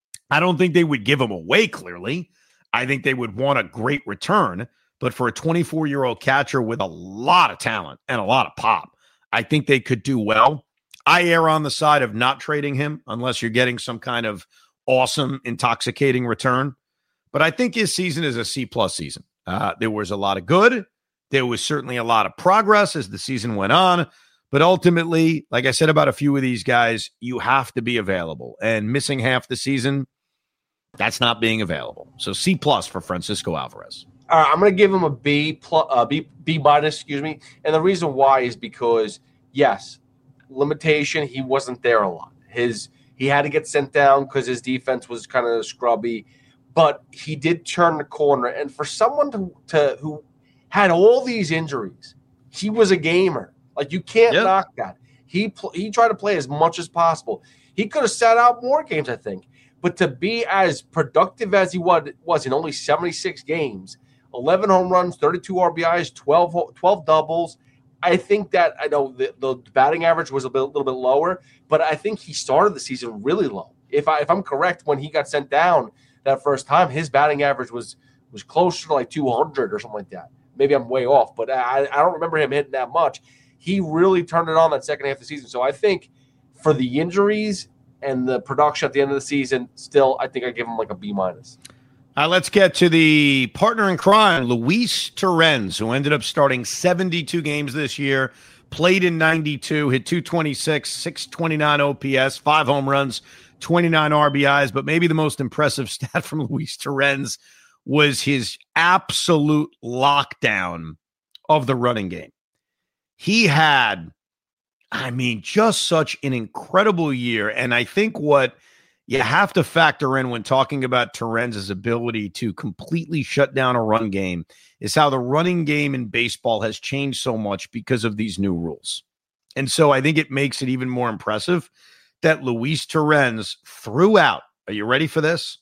I don't think they would give him away, clearly. I think they would want a great return. But for a twenty-four-year-old catcher with a lot of talent and a lot of pop, I think they could do well. I err on the side of not trading him unless you're getting some kind of awesome, intoxicating return. But I think his season is a C-plus season. Uh, there was a lot of good. There was certainly a lot of progress as the season went on. But ultimately, like I said about a few of these guys, you have to be available. And missing half the season, that's not being available. So C-plus for Francisco Alvarez. All right, I'm going to give him a B plus, uh, B B minus, excuse me. And the reason why is because, yes, limitation, he wasn't there a lot. His he had to get sent down because his defense was kind of scrubby, but he did turn the corner. And for someone to, to who had all these injuries, he was a gamer. Like, you can't yep. knock that. He pl- he tried to play as much as possible. He could have sat out more games, I think. But to be as productive as he was, was in only seventy-six games, eleven home runs, thirty-two R B Is, twelve, twelve doubles, I think that I know the, the batting average was a bit, little bit lower, but I think he started the season really low. If I if I'm correct, when he got sent down that first time, his batting average was was closer to like two hundred or something like that. Maybe I'm way off, but I, I don't remember him hitting that much. He really turned it on that second half of the season. So I think for the injuries and the production at the end of the season, still I think I give him like a B minus. Uh, let's get to the partner in crime, Luis Torrens, who ended up starting seventy-two games this year, played in ninety-two, hit two twenty-six, six twenty-nine O P S, five home runs, twenty-nine R B Is. But maybe the most impressive stat from Luis Torrens was his absolute lockdown of the running game. He had, I mean, just such an incredible year. And I think what you have to factor in when talking about Torrens' ability to completely shut down a run game is how the running game in baseball has changed so much because of these new rules. And so I think it makes it even more impressive that Luis Torrens threw out, are you ready for this?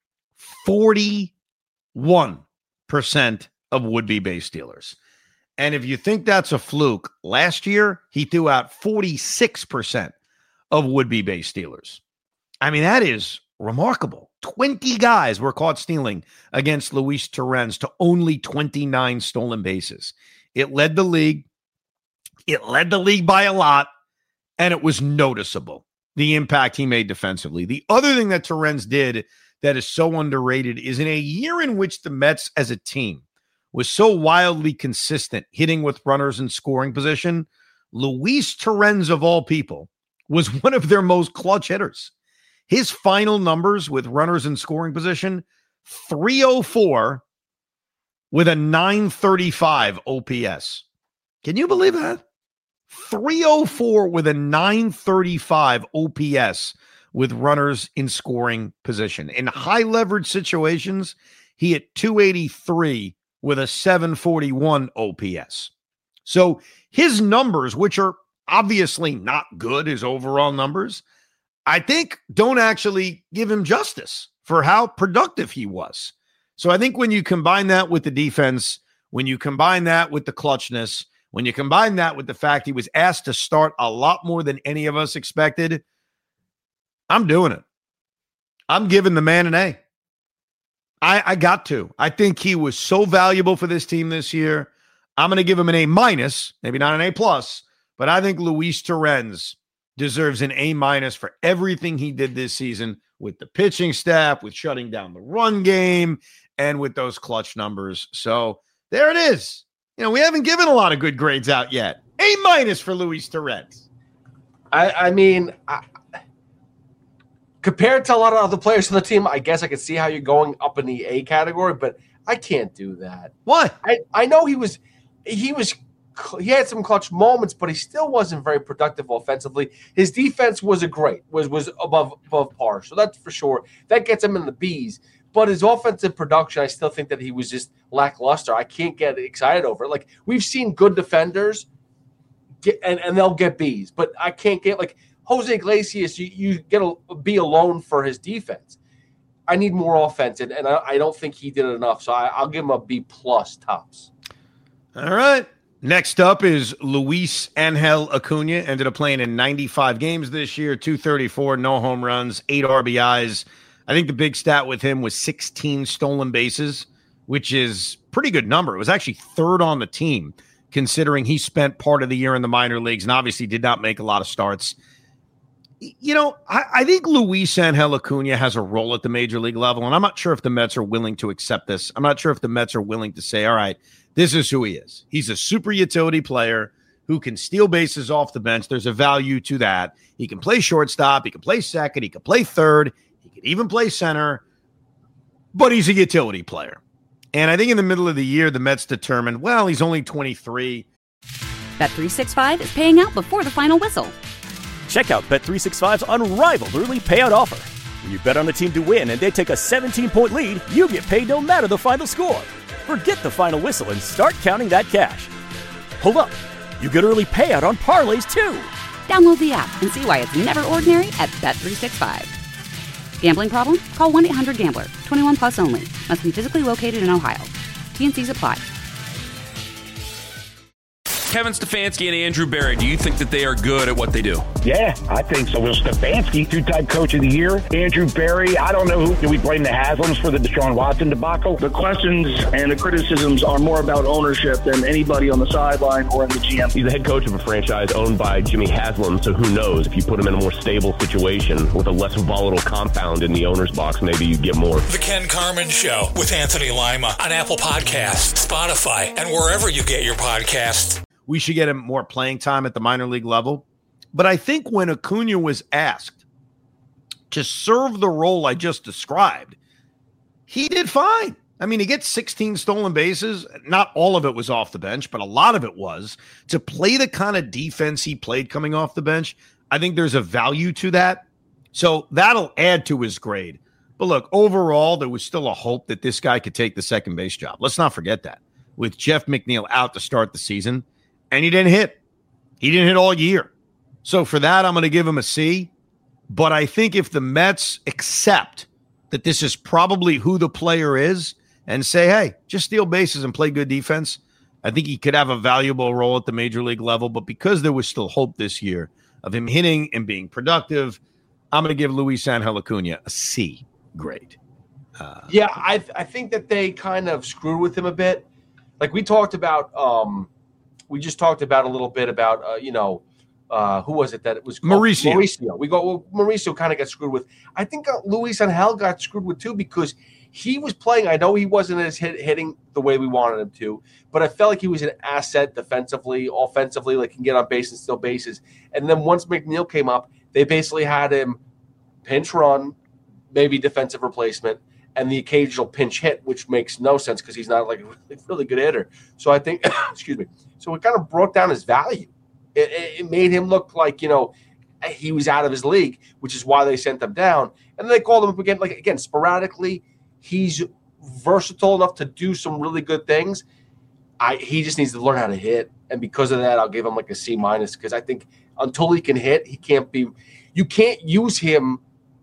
forty-one percent of would-be base stealers. And if you think that's a fluke, last year he threw out forty-six percent of would-be base stealers. I mean, that is remarkable. twenty guys were caught stealing against Luis Torrens to only twenty-nine stolen bases. It led the league. It led the league by a lot, and it was noticeable, the impact he made defensively. The other thing that Torrens did that is so underrated is in a year in which the Mets as a team was so wildly consistent, hitting with runners in scoring position, Luis Torrens, of all people, was one of their most clutch hitters. His final numbers with runners in scoring position, three oh four with a nine thirty-five O P S. Can you believe that? three oh four with a nine thirty-five O P S with runners in scoring position. In high leverage situations, he hit two eighty-three with a seven forty-one O P S. So his numbers, which are obviously not good, his overall numbers, I think don't actually give him justice for how productive he was. So I think when you combine that with the defense, when you combine that with the clutchness, when you combine that with the fact he was asked to start a lot more than any of us expected, I'm doing it. I'm giving the man an A. I, I got to. I think he was so valuable for this team this year. I'm going to give him an A minus, maybe not an A plus, but I think Luis Torrens deserves an A minus for everything he did this season with the pitching staff, with shutting down the run game, and with those clutch numbers. So there it is. You know, we haven't given a lot of good grades out yet. A minus for Luis Torrens. I, I mean, I, compared to a lot of other players on the team, I guess I could see how you're going up in the A category, but I can't do that. What? I, I know he was he was he had some clutch moments, but he still wasn't very productive offensively. His defense was a great was was above above par, so that's for sure. That gets him in the B's. But his offensive production, I still think that he was just lackluster. I can't get excited over it. Like, we've seen good defenders get, and, and they'll get B's, but I can't get, like, Jose Iglesias, you, you get a B alone for his defense. I need more offense, and, and I, I don't think he did it enough, so I, I'll give him a B plus tops. All right. Next up is Luis Angel Acuna. Ended up playing in ninety-five games this year, two thirty-four, no home runs, eight R B Is. I think the big stat with him was sixteen stolen bases, which is a pretty good number. It was actually third on the team, considering he spent part of the year in the minor leagues and obviously did not make a lot of starts. You know, I, I think Luis Angel Acuna has a role at the major league level, and I'm not sure if the Mets are willing to accept this. I'm not sure if the Mets are willing to say, all right, this is who he is. He's a super utility player who can steal bases off the bench. There's a value to that. He can play shortstop. He can play second. He can play third. He can even play center, but he's a utility player. And I think in the middle of the year, the Mets determined, well, he's only twenty-three. Bet three sixty-five is paying out before the final whistle. Check out Bet three sixty-five's unrivaled early payout offer. When you bet on a team to win and they take a seventeen-point lead, you get paid no matter the final score. Forget the final whistle and start counting that cash. Hold up. You get early payout on parlays, too. Download the app and see why it's never ordinary at Bet three sixty-five. Gambling problem? Call one eight hundred gambler. twenty-one plus only. Must be physically located in Ohio. T and C's apply. Kevin Stefanski and Andrew Berry, do you think that they are good at what they do? Yeah, I think so. Will Stefanski, two-time coach of the year. Andrew Berry, I don't know who. Do we blame the Haslams for the Deshaun Watson debacle? The questions and the criticisms are more about ownership than anybody on the sideline or in the G M. He's the head coach of a franchise owned by Jimmy Haslam, so who knows? If you put him in a more stable situation with a less volatile compound in the owner's box, maybe you get more. The Ken Carman Show with Anthony Lima on Apple Podcasts, Spotify, and wherever you get your podcasts. We should get him more playing time at the minor league level. But I think when Acuna was asked to serve the role I just described, he did fine. I mean, he gets sixteen stolen bases. Not all of it was off the bench, but a lot of it was. To play the kind of defense he played coming off the bench, I think there's a value to that. So that'll add to his grade. But look, overall, there was still a hope that this guy could take the second base job. Let's not forget that. With Jeff McNeil out to start the season, and he didn't hit. He didn't hit all year. So for that, I'm going to give him a C. But I think if the Mets accept that this is probably who the player is and say, hey, just steal bases and play good defense, I think he could have a valuable role at the major league level. But because there was still hope this year of him hitting and being productive, I'm going to give Luis Angel Acuna a C grade. Uh, yeah, I th- I think that they kind of screwed with him a bit. Like we talked about um, – We just talked about a little bit about, uh, you know, uh, who was it that it was called? Mauricio. Mauricio. We go, well, Mauricio kind of got screwed with. I think uh, Luis Angel got screwed with too because he was playing. I know he wasn't as hit, hitting the way we wanted him to, but I felt like he was an asset defensively, offensively, like he can get on base and steal bases. And then once McNeil came up, they basically had him pinch run, maybe defensive replacement, and the occasional pinch hit, which makes no sense because he's not like a really, really good hitter. So I think, excuse me. So it kind of brought down his value. It, it, it made him look like, you know, he was out of his league, which is why they sent him down. And then they called him up again, like, again, sporadically. He's versatile enough to do some really good things. I He just needs to learn how to hit. And because of that, I'll give him like a C minus because I think until he can hit, he can't be – you can't use him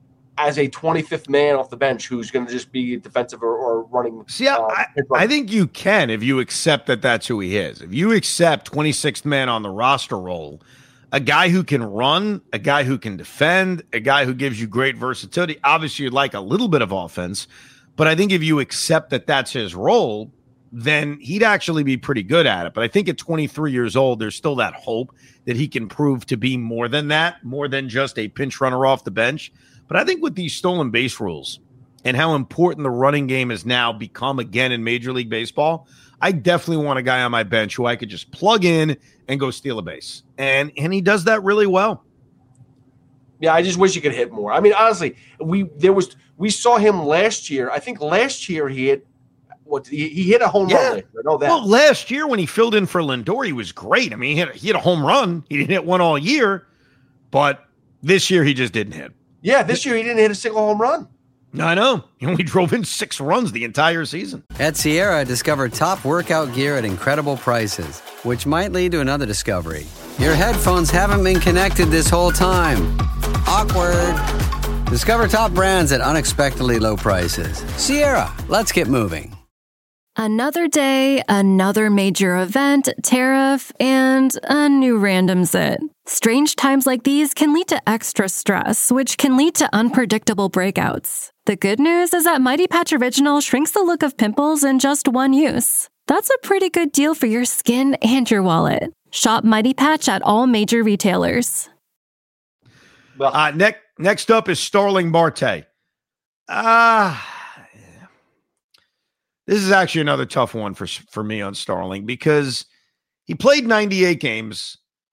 as a twenty-fifth man off the bench who's going to just be defensive or, or running. See, uh, I, I think you can if you accept that that's who he is. If you accept twenty-sixth man on the roster role, a guy who can run, a guy who can defend, a guy who gives you great versatility. Obviously, you'd like a little bit of offense, but I think if you accept that that's his role, then he'd actually be pretty good at it. But I think at twenty-three years old, there's still that hope that he can prove to be more than that, more than just a pinch runner off the bench. But I think with these stolen base rules and how important the running game has now become again in Major League Baseball, I definitely want a guy on my bench who I could just plug in and go steal a base. And and he does that really well. Yeah, I just wish he could hit more. I mean, honestly, we there was we saw him last year. I think last year he hit what he, he hit a home Yeah. run. Last year. I know that. Well, last year when he filled in for Lindor, he was great. I mean, he hit, he hit a home run. He didn't hit one all year, but this year he just didn't hit. Yeah, this year he didn't hit a single home run. I know. He only drove in six runs the entire season. At Sierra, discover top workout gear at incredible prices, which might lead to another discovery. Your headphones haven't been connected this whole time. Awkward. Discover top brands at unexpectedly low prices. Sierra, let's get moving. Another day, another major event, tariff, and a new random zit. Strange times like these can lead to extra stress, which can lead to unpredictable breakouts. The good news is that Mighty Patch Original shrinks the look of pimples in just one use. That's a pretty good deal for your skin and your wallet. Shop Mighty Patch at all major retailers. Well, uh, next next up is Starling Marte. Ah. This is actually another tough one for, for me on Starling because he played ninety-eight games.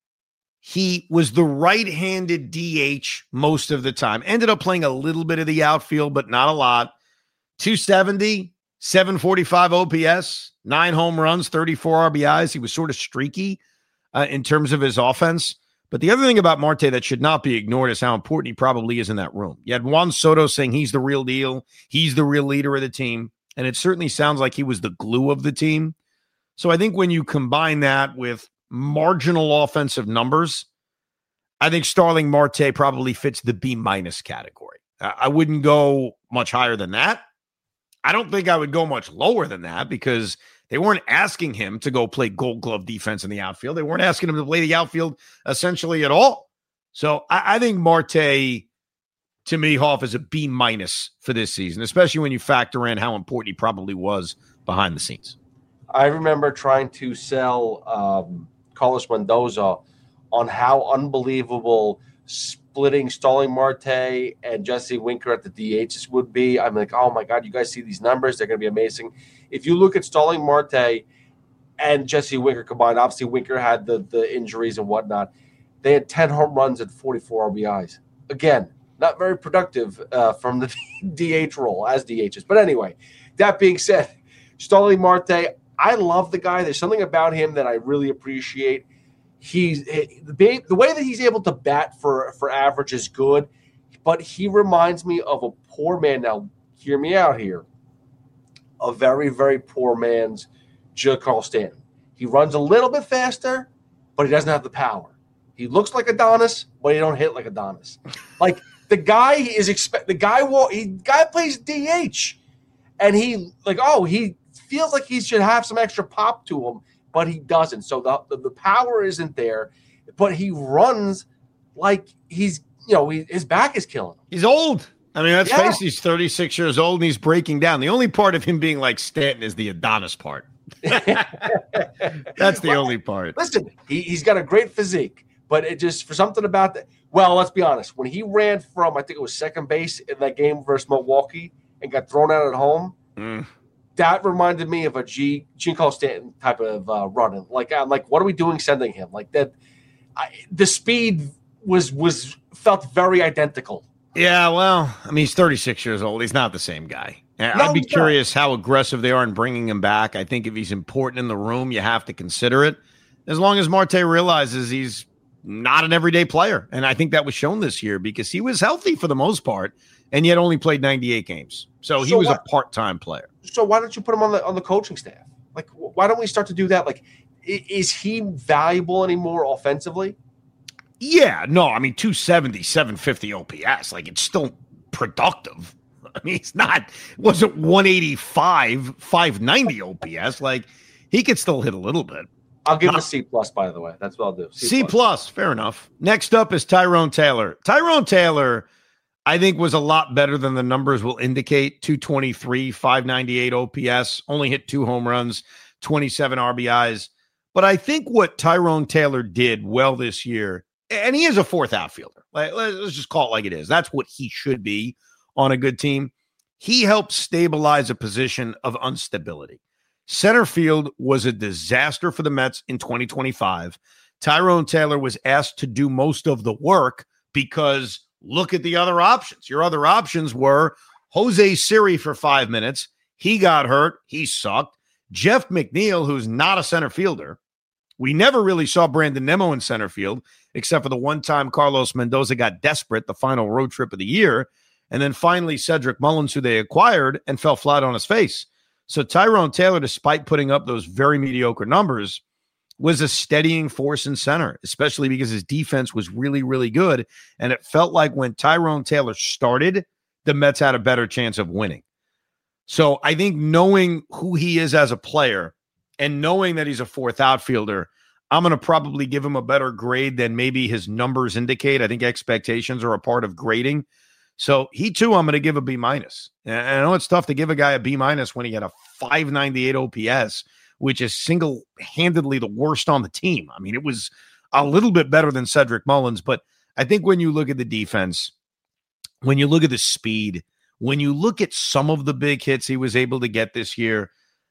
He was the right-handed D H most of the time. Ended up playing a little bit of the outfield, but not a lot. two seventy, seven forty-five O P S, nine home runs, thirty-four R B Is. He was sort of streaky uh, in terms of his offense. But the other thing about Marte that should not be ignored is how important he probably is in that room. You had Juan Soto saying he's the real deal. He's the real leader of the team. And it certainly sounds like he was the glue of the team. So I think when you combine that with marginal offensive numbers, I think Starling Marte probably fits the B minus category. I wouldn't go much higher than that. I don't think I would go much lower than that because they weren't asking him to go play Gold Glove defense in the outfield. They weren't asking him to play the outfield essentially at all. So I, I think Marte, to me, Hoff is a B minus for this season, especially when you factor in how important he probably was behind the scenes. I remember trying to sell um, Carlos Mendoza on how unbelievable splitting Starling Marte and Jesse Winker at the D Hs would be. I'm like, oh my God, you guys see these numbers? They're going to be amazing. If you look at Starling Marte and Jesse Winker combined, obviously Winker had the, the injuries and whatnot. They had ten home runs and forty-four R B Is. Again, not very productive uh, from the D H role as D Hs. But anyway, that being said, Starling Marte, I love the guy. There's something about him that I really appreciate. He's the, the way that he's able to bat for, for average is good, but he reminds me of a poor man. Now, hear me out here. A very, very poor man's Giancarlo Stanton. He runs a little bit faster, but he doesn't have the power. He looks like Adonis, but he don't hit like Adonis. Like, the guy is expect the guy will he guy plays D H, and he like oh he feels like he should have some extra pop to him, but he doesn't. So the the, the power isn't there, but he runs like he's you know he, his back is killing him. He's old. I mean, let's Yeah. face it, he's thirty-six years old and he's breaking down. The only part of him being like Stanton is the Adonis part. That's the Well, only part. Listen, he he's got a great physique, but it just for something about that. Well, let's be honest. When he ran from, I think it was second base in that game versus Milwaukee and got thrown out at home, Mm. that reminded me of a G Giancarlo Stanton type of uh, running. Like, I'm like, what are we doing sending him? Like that, I, the speed was was felt very identical. Yeah, well, I mean, he's thirty-six years old. He's not the same guy. And No, I'd be he's not. curious how aggressive they are in bringing him back. I think if he's important in the room, you have to consider it. As long as Marte realizes he's not an everyday player. And I think that was shown this year because he was healthy for the most part and yet only played ninety-eight games. So he So was what- a part-time player. So why don't you put him on the on the coaching staff? Like, wh- why don't we start to do that? Like, i- is he valuable anymore offensively? Yeah, no, I mean, two seventy, seven fifty O P S. Like, it's still productive. I mean, it's not, it wasn't one eighty-five, five ninety O P S. Like, he could still hit a little bit. I'll give him Uh, a C plus. By the way, that's what I'll do. C plus, fair enough. Next up is Tyrone Taylor. Tyrone Taylor, I think, was a lot better than the numbers will indicate. two twenty-three, five ninety-eight O P S, only hit two home runs, twenty-seven R B Is. But I think what Tyrone Taylor did well this year And he is a fourth outfielder. Let's just call it like it is. That's what he should be on a good team. He helped stabilize a position of instability. Center field was a disaster for the Mets in twenty twenty-five. Tyrone Taylor was asked to do most of the work because look at the other options. Your other options were Jose Siri for five minutes. He got hurt. He sucked. Jeff McNeil, who's not a center fielder. We never really saw Brandon Nimmo in center field, except for the one time Carlos Mendoza got desperate, the final road trip of the year. And then finally Cedric Mullins, who they acquired, and fell flat on his face. So Tyrone Taylor, despite putting up those very mediocre numbers, was a steadying force in center, especially because his defense was really, really good. And it felt like when Tyrone Taylor started, the Mets had a better chance of winning. So I think knowing who he is as a player and knowing that he's a fourth outfielder, I'm going to probably give him a better grade than maybe his numbers indicate. I think expectations are a part of grading. So he too, I'm going to give a B minus. And I know it's tough to give a guy a B minus when he had a five ninety-eight O P S, which is single-handedly the worst on the team. I mean, it was a little bit better than Cedric Mullins, but I think when you look at the defense, when you look at the speed, when you look at some of the big hits he was able to get this year,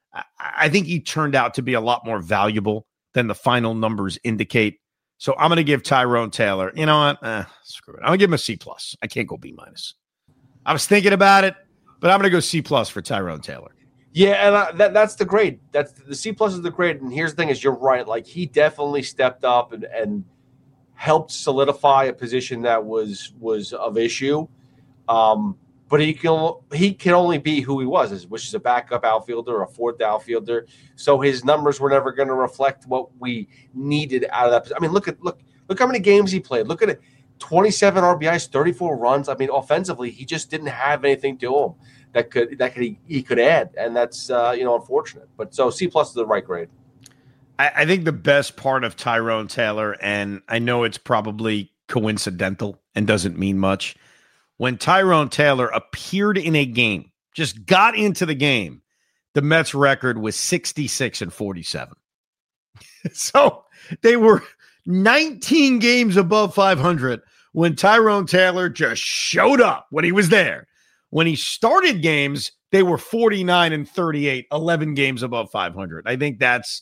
I think he turned out to be a lot more valuable than the final numbers indicate. So I'm going to give Tyrone Taylor, you know what? Eh, screw it. I'm going to give him a C plus. I can't go B minus. I was thinking about it, but I'm going to go C plus for Tyrone Taylor. Yeah, and I, that that's the grade. That's the C plus is the grade. And here's the thing: is you're right. Like he definitely stepped up and, and helped solidify a position that was was of issue. Um, but he can he can only be who he was, which is a backup outfielder, a fourth outfielder. So his numbers were never going to reflect what we needed out of that. I mean, look at look look how many games he played. Look at it: twenty-seven R B Is, thirty-four runs. I mean, offensively, he just didn't have anything to him that could that could he, he could add, and that's uh, you know unfortunate. But so C plus is the right grade. I, I think the best part of Tyrone Taylor, and I know it's probably coincidental and doesn't mean much, when Tyrone Taylor appeared in a game, just got into the game, the Mets record was sixty-six and forty-seven. So they were nineteen games above five hundred when Tyrone Taylor just showed up when he was there. When he started games, they were forty-nine and thirty-eight, eleven games above five hundred. I think that's,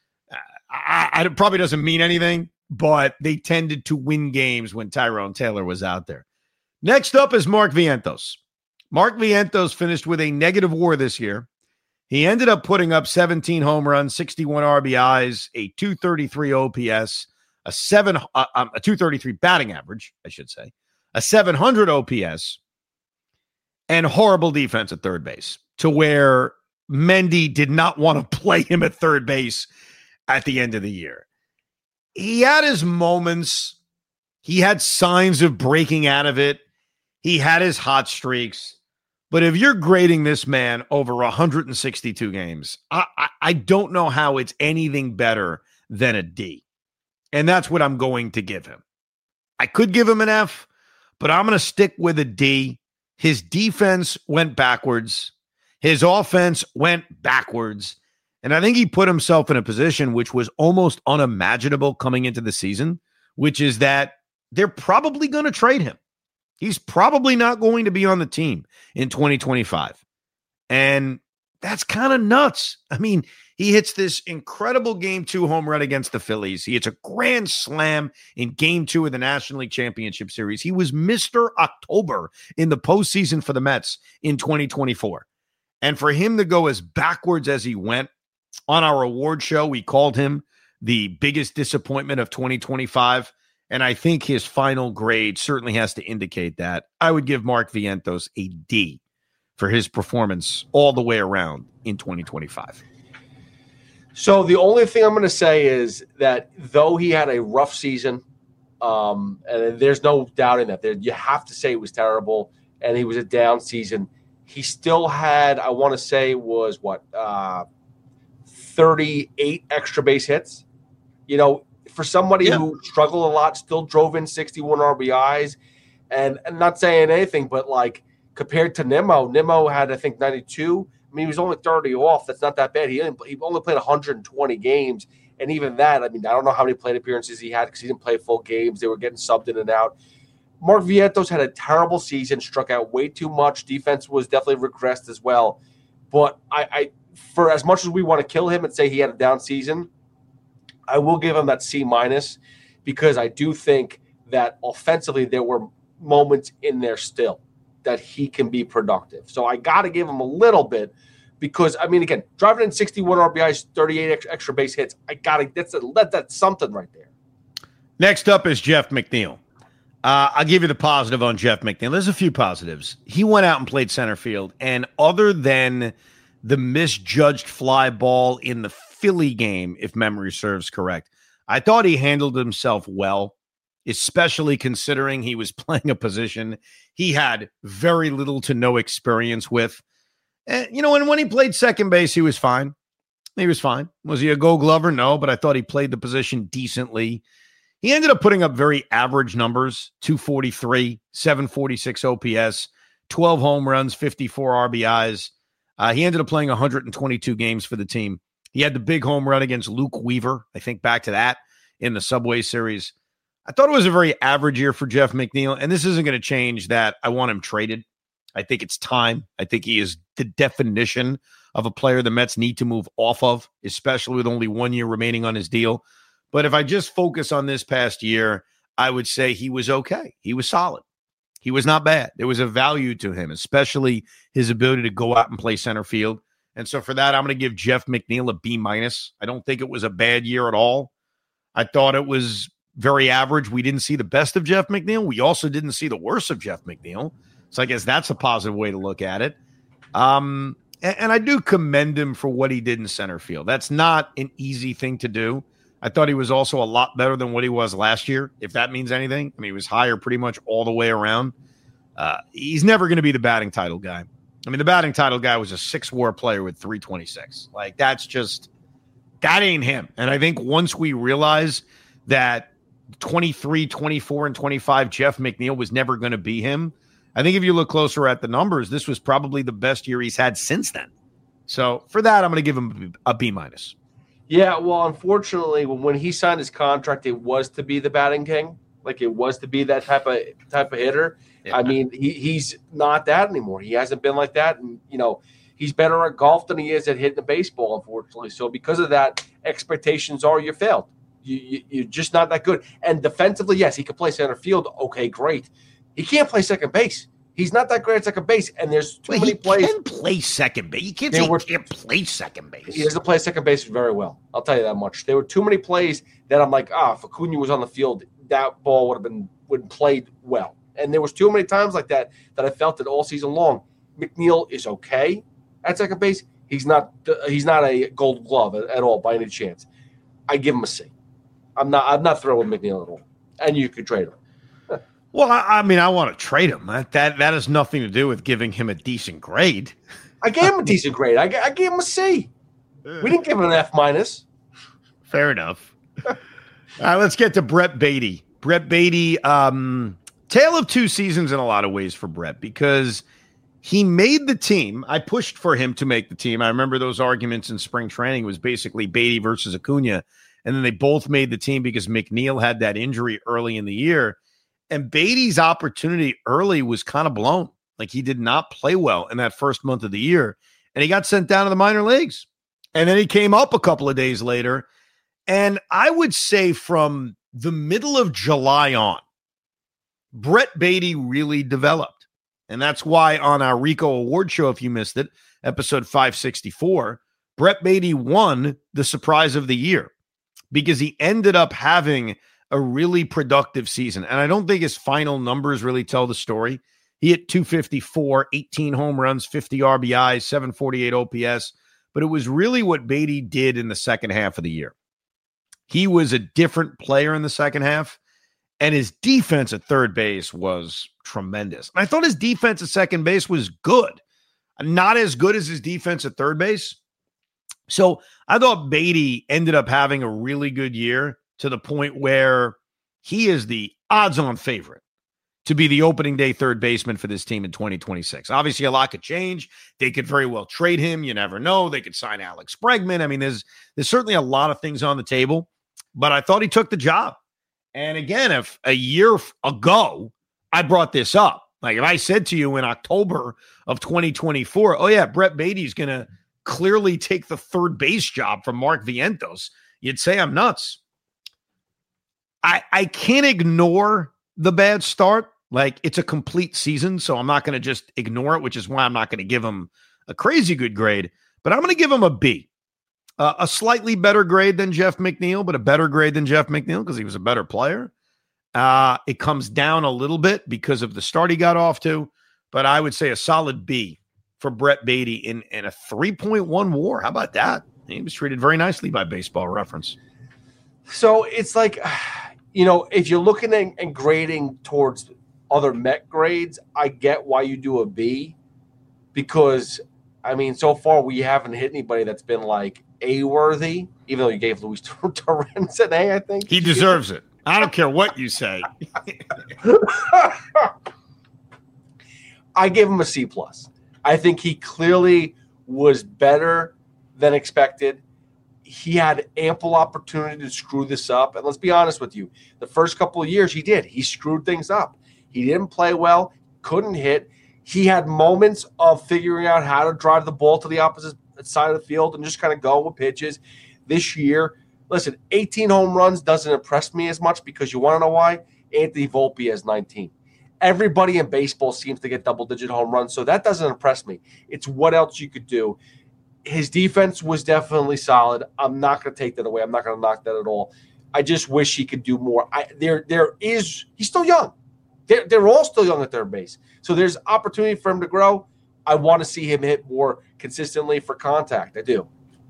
I, I, it probably doesn't mean anything, but they tended to win games when Tyrone Taylor was out there. Next up is Mark Vientos. Mark Vientos finished with a negative WAR this year. He ended up putting up seventeen home runs, sixty-one R B Is, a two thirty-three O P S, a seven, uh, um, a two thirty-three batting average, I should say, a seven hundred O P S, and horrible defense at third base, to where Mendy did not want to play him at third base at the end of the year. He had his moments. He had signs of breaking out of it. He had his hot streaks. But if you're grading this man over one hundred sixty-two games, I, I, I don't know how it's anything better than a D. And that's what I'm going to give him. I could give him an F, but I'm going to stick with a D. His defense went backwards. His offense went backwards. And I think he put himself in a position which was almost unimaginable coming into the season, which is that they're probably going to trade him. He's probably not going to be on the team in twenty twenty-five. And that's kind of nuts. I mean, he hits this incredible game two home run against the Phillies. He hits a grand slam in game two of the National League Championship Series. He was Mister October in the postseason for the Mets in twenty twenty-four. And for him to go as backwards as he went, on our award show, we called him the biggest disappointment of twenty twenty-five. And I think his final grade certainly has to indicate that. I would give Mark Vientos a D for his performance all the way around in twenty twenty-five. So the only thing I'm going to say is that though he had a rough season, um, and there's no doubting that, there, you have to say it was terrible, and he was a down season, he still had, I want to say, was what, uh, thirty-eight extra base hits. You know, for somebody yeah. who struggled a lot, still drove in sixty-one R B Is, and, and not saying anything, but like compared to Nimmo, Nimmo had, I think, ninety-two. I mean, he was only thirty off. That's not that bad. He only, he only played one hundred twenty games, And even that, I mean, I don't know how many plate appearances he had because he didn't play full games. They were getting subbed in and out. Mark Vientos had a terrible season, struck out way too much. Defense was definitely regressed as well. But I, I for as much as we want to kill him and say he had a down season, I will give him that C minus because I do think that offensively there were moments in there still that he can be productive. So I got to give him a little bit because, I mean, again, driving in sixty-one R B Is, thirty-eight extra base hits, I got to, that's, a, that's something right there. Next up is Jeff McNeil. Uh, I'll give you the positive on Jeff McNeil. There's a few positives. He went out and played center field, and other than the misjudged fly ball in the Philly game, if memory serves correct, I thought he handled himself well, especially considering he was playing a position he had very little to no experience with. And, you know, and when he played second base, he was fine. He was fine. Was he a Gold Glover? No, but I thought he played the position decently. He ended up putting up very average numbers, two forty-three, seven forty-six O P S, twelve home runs, fifty-four R B Is. Uh, he ended up playing one hundred twenty-two games for the team. He had the big home run against Luke Weaver. I think back to that in the Subway Series. I thought it was a very average year for Jeff McNeil, and this isn't going to change that. I want him traded. I think it's time. I think he is the definition of a player the Mets need to move off of, especially with only one year remaining on his deal. But if I just focus on this past year, I would say he was okay. He was solid. He was not bad. There was a value to him, especially his ability to go out and play center field. And so for that, I'm going to give Jeff McNeil a B minus. I don't think it was a bad year at all. I thought it was very average. We didn't see the best of Jeff McNeil. We also didn't see the worst of Jeff McNeil. So I guess that's a positive way to look at it. Um, and, and I do commend him for what he did in center field. That's not an easy thing to do. I thought he was also a lot better than what he was last year, if that means anything. I mean, he was higher pretty much all the way around. Uh, he's never going to be the batting title guy. I mean, the batting title guy was a six-war player with three twenty-six. Like, that's just – that ain't him. And I think once we realize that twenty-three, twenty-four, and twenty-five Jeff McNeil was never going to be him, I think if you look closer at the numbers, this was probably the best year he's had since then. So for that, I'm going to give him a B minus. Yeah, well, unfortunately, when he signed his contract, it was to be the batting king. Like, it was to be that type of type of hitter. Yeah. I mean, he, he's not that anymore. He hasn't been like that. And, you know, he's better at golf than he is at hitting the baseball, unfortunately. So because of that, expectations are you failed. You, you, you're just not that good. And defensively, yes, he can play center field. Okay, great. He can't play second base. He's not that great at second base, and there's too Wait, many he plays. He can play second base. You can't say were, he can't play second base. He doesn't play second base very well. I'll tell you that much. There were too many plays that I'm like, ah, if Acuna was on the field, that ball would have been would have played well. And there was too many times like that that I felt it all season long. McNeil is okay at second base. He's not he's not a Gold Glove at, at all by any chance. I give him a C. I'm not I'm not throwing McNeil at all. And you could trade him. Well, I, I mean, I want to trade him. That, that that has nothing to do with giving him a decent grade. I gave him a decent grade. I, I gave him a C. We didn't give him an F minus. Fair enough. All right, let's get to Brett Baty. Brett Baty, um, tale of two seasons in a lot of ways for Brett because he made the team. I pushed for him to make the team. I remember those arguments in spring training. It was basically Baty versus Acuna, and then they both made the team because McNeil had that injury early in the year. And Baty's opportunity early was kind of blown. Like, he did not play well in that first month of the year, and he got sent down to the minor leagues. And then he came up a couple of days later. And I would say from the middle of July on, Brett Baty really developed. And that's why on our Rico Award Show, if you missed it, episode five sixty-four, Brett Baty won the surprise of the year because he ended up having a really productive season. And I don't think his final numbers really tell the story. He hit two fifty-four, eighteen home runs, fifty R B Is, seven forty-eight O P S. But it was really what Baty did in the second half of the year. He was a different player in the second half, and his defense at third base was tremendous. And I thought his defense at second base was good. Not as good as his defense at third base. So I thought Baty ended up having a really good year, to the point where he is the odds-on favorite to be the opening day third baseman for this team in twenty twenty-six. Obviously, a lot could change. They could very well trade him. You never know. They could sign Alex Bregman. I mean, there's there's certainly a lot of things on the table, but I thought he took the job. And again, if a year ago I brought this up, like if I said to you in October of twenty twenty-four, oh yeah, Brett Beatty's going to clearly take the third base job from Mark Vientos, you'd say I'm nuts. I I can't ignore the bad start. Like, it's a complete season, so I'm not going to just ignore it, which is why I'm not going to give him a crazy good grade, but I'm going to give him a B. Uh, a slightly better grade than Jeff McNeil, but a better grade than Jeff McNeil because he was a better player. Uh, it comes down a little bit because of the start he got off to, but I would say a solid B for Brett Beatty in, in a three point one WAR. How about that? He was treated very nicely by Baseball Reference. So it's like, you know, if you're looking at and grading towards other Met grades, I get why you do a B because, I mean, so far we haven't hit anybody that's been like A-worthy, even though you gave Luis Torrens an A, I think. He deserves it. I don't care what you say. I gave him a C plus. I think he clearly was better than expected. He had ample opportunity to screw this up. And let's be honest with you, the first couple of years he did. He screwed things up. He didn't play well, couldn't hit. He had moments of figuring out how to drive the ball to the opposite side of the field and just kind of go with pitches. This year, listen, eighteen home runs doesn't impress me as much because you want to know why? Anthony Volpe has nineteen. Everybody in baseball seems to get double-digit home runs, so that doesn't impress me. It's what else you could do. His defense was definitely solid. I'm not going to take that away. I'm not going to knock that at all. I just wish he could do more. I, there, there is – he's still young. They're, they're all still young at third base. So there's opportunity for him to grow. I want to see him hit more consistently for contact. I do.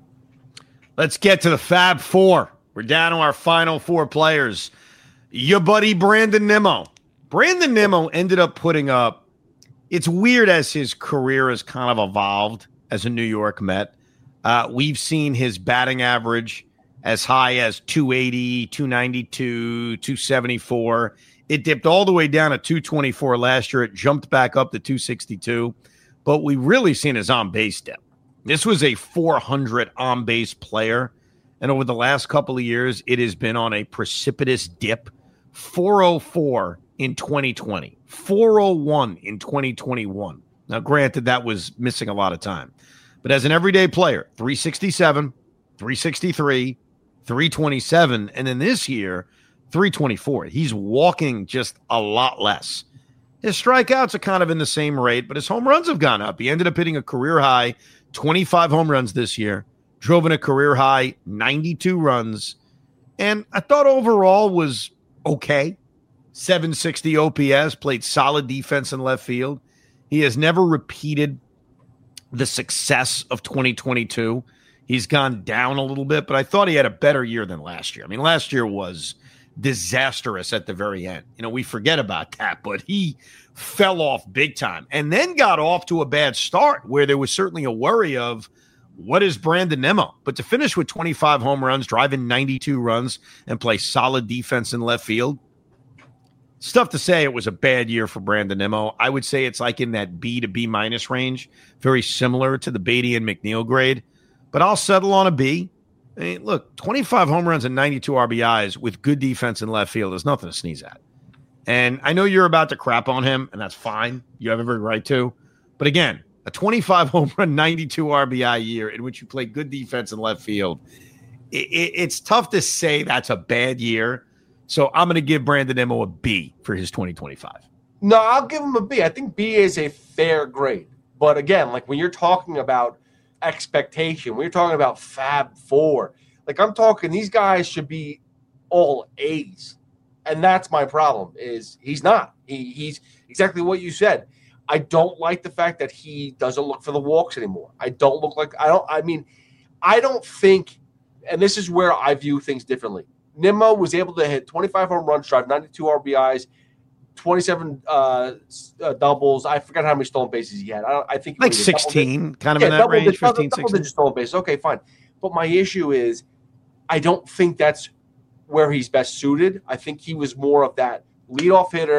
Let's get to the Fab Four. We're down to our final four players. Your buddy Brandon Nimmo. Brandon Nimmo ended up putting up – it's weird as his career has kind of evolved as a New York Met. Uh, we've seen his batting average as high as two eighty, two ninety-two, two seventy-four. It dipped all the way down to two twenty-four last year. It jumped back up to two sixty-two. But we really seen his on-base dip. This was a four hundred on-base player. And over the last couple of years, it has been on a precipitous dip. four oh four in twenty twenty. four oh one in twenty twenty-one. Now, granted, that was missing a lot of time. But as an everyday player, three sixty-seven, three sixty-three, three twenty-seven, and then this year, three twenty-four. He's walking just a lot less. His strikeouts are kind of in the same rate, but his home runs have gone up. He ended up hitting a career high twenty-five home runs this year, drove in a career high ninety-two runs, and I thought overall was okay. seven sixty O P S, played solid defense in left field. He has never repeated the success of twenty twenty-two. He's gone down a little bit, but I thought he had a better year than last year. I mean, last year was disastrous at the very end. You know, we forget about that, but he fell off big time and then got off to a bad start where there was certainly a worry of what is Brandon Nimmo? But to finish with twenty-five home runs, drive in ninety-two runs, and play solid defense in left field, it's tough to say it was a bad year for Brandon Nimmo. I would say it's like in that B to B minus range, very similar to the Beatty and McNeil grade, but I'll settle on a B. I mean, look, twenty-five home runs and ninety-two R B Is with good defense in left field is nothing to sneeze at. And I know you're about to crap on him, and that's fine. You have every right to. But again, a twenty-five home run, ninety-two R B I year in which you play good defense in left field, it, it, it's tough to say that's a bad year. So I'm going to give Brandon Nimmo a B for his twenty twenty-five. No, I'll give him a B. I think B is a fair grade. But again, like when you're talking about expectation, when you're talking about Fab Four, like I'm talking these guys should be all A's. And that's my problem is he's not. He, he's exactly what you said. I don't like the fact that he doesn't look for the walks anymore. I don't look like – I don't. I mean, I don't think – and this is where I view things differently. Nimmo was able to hit twenty-five home runs, drive ninety-two R B Is, twenty-seven uh, uh, doubles. I forgot how many stolen bases he had. I, don't, I think like sixteen, kind of yeah, in that double, range, double, fifteen, double sixteen. digit stolen bases. Okay, fine. But my issue is I don't think that's where he's best suited. I think he was more of that leadoff hitter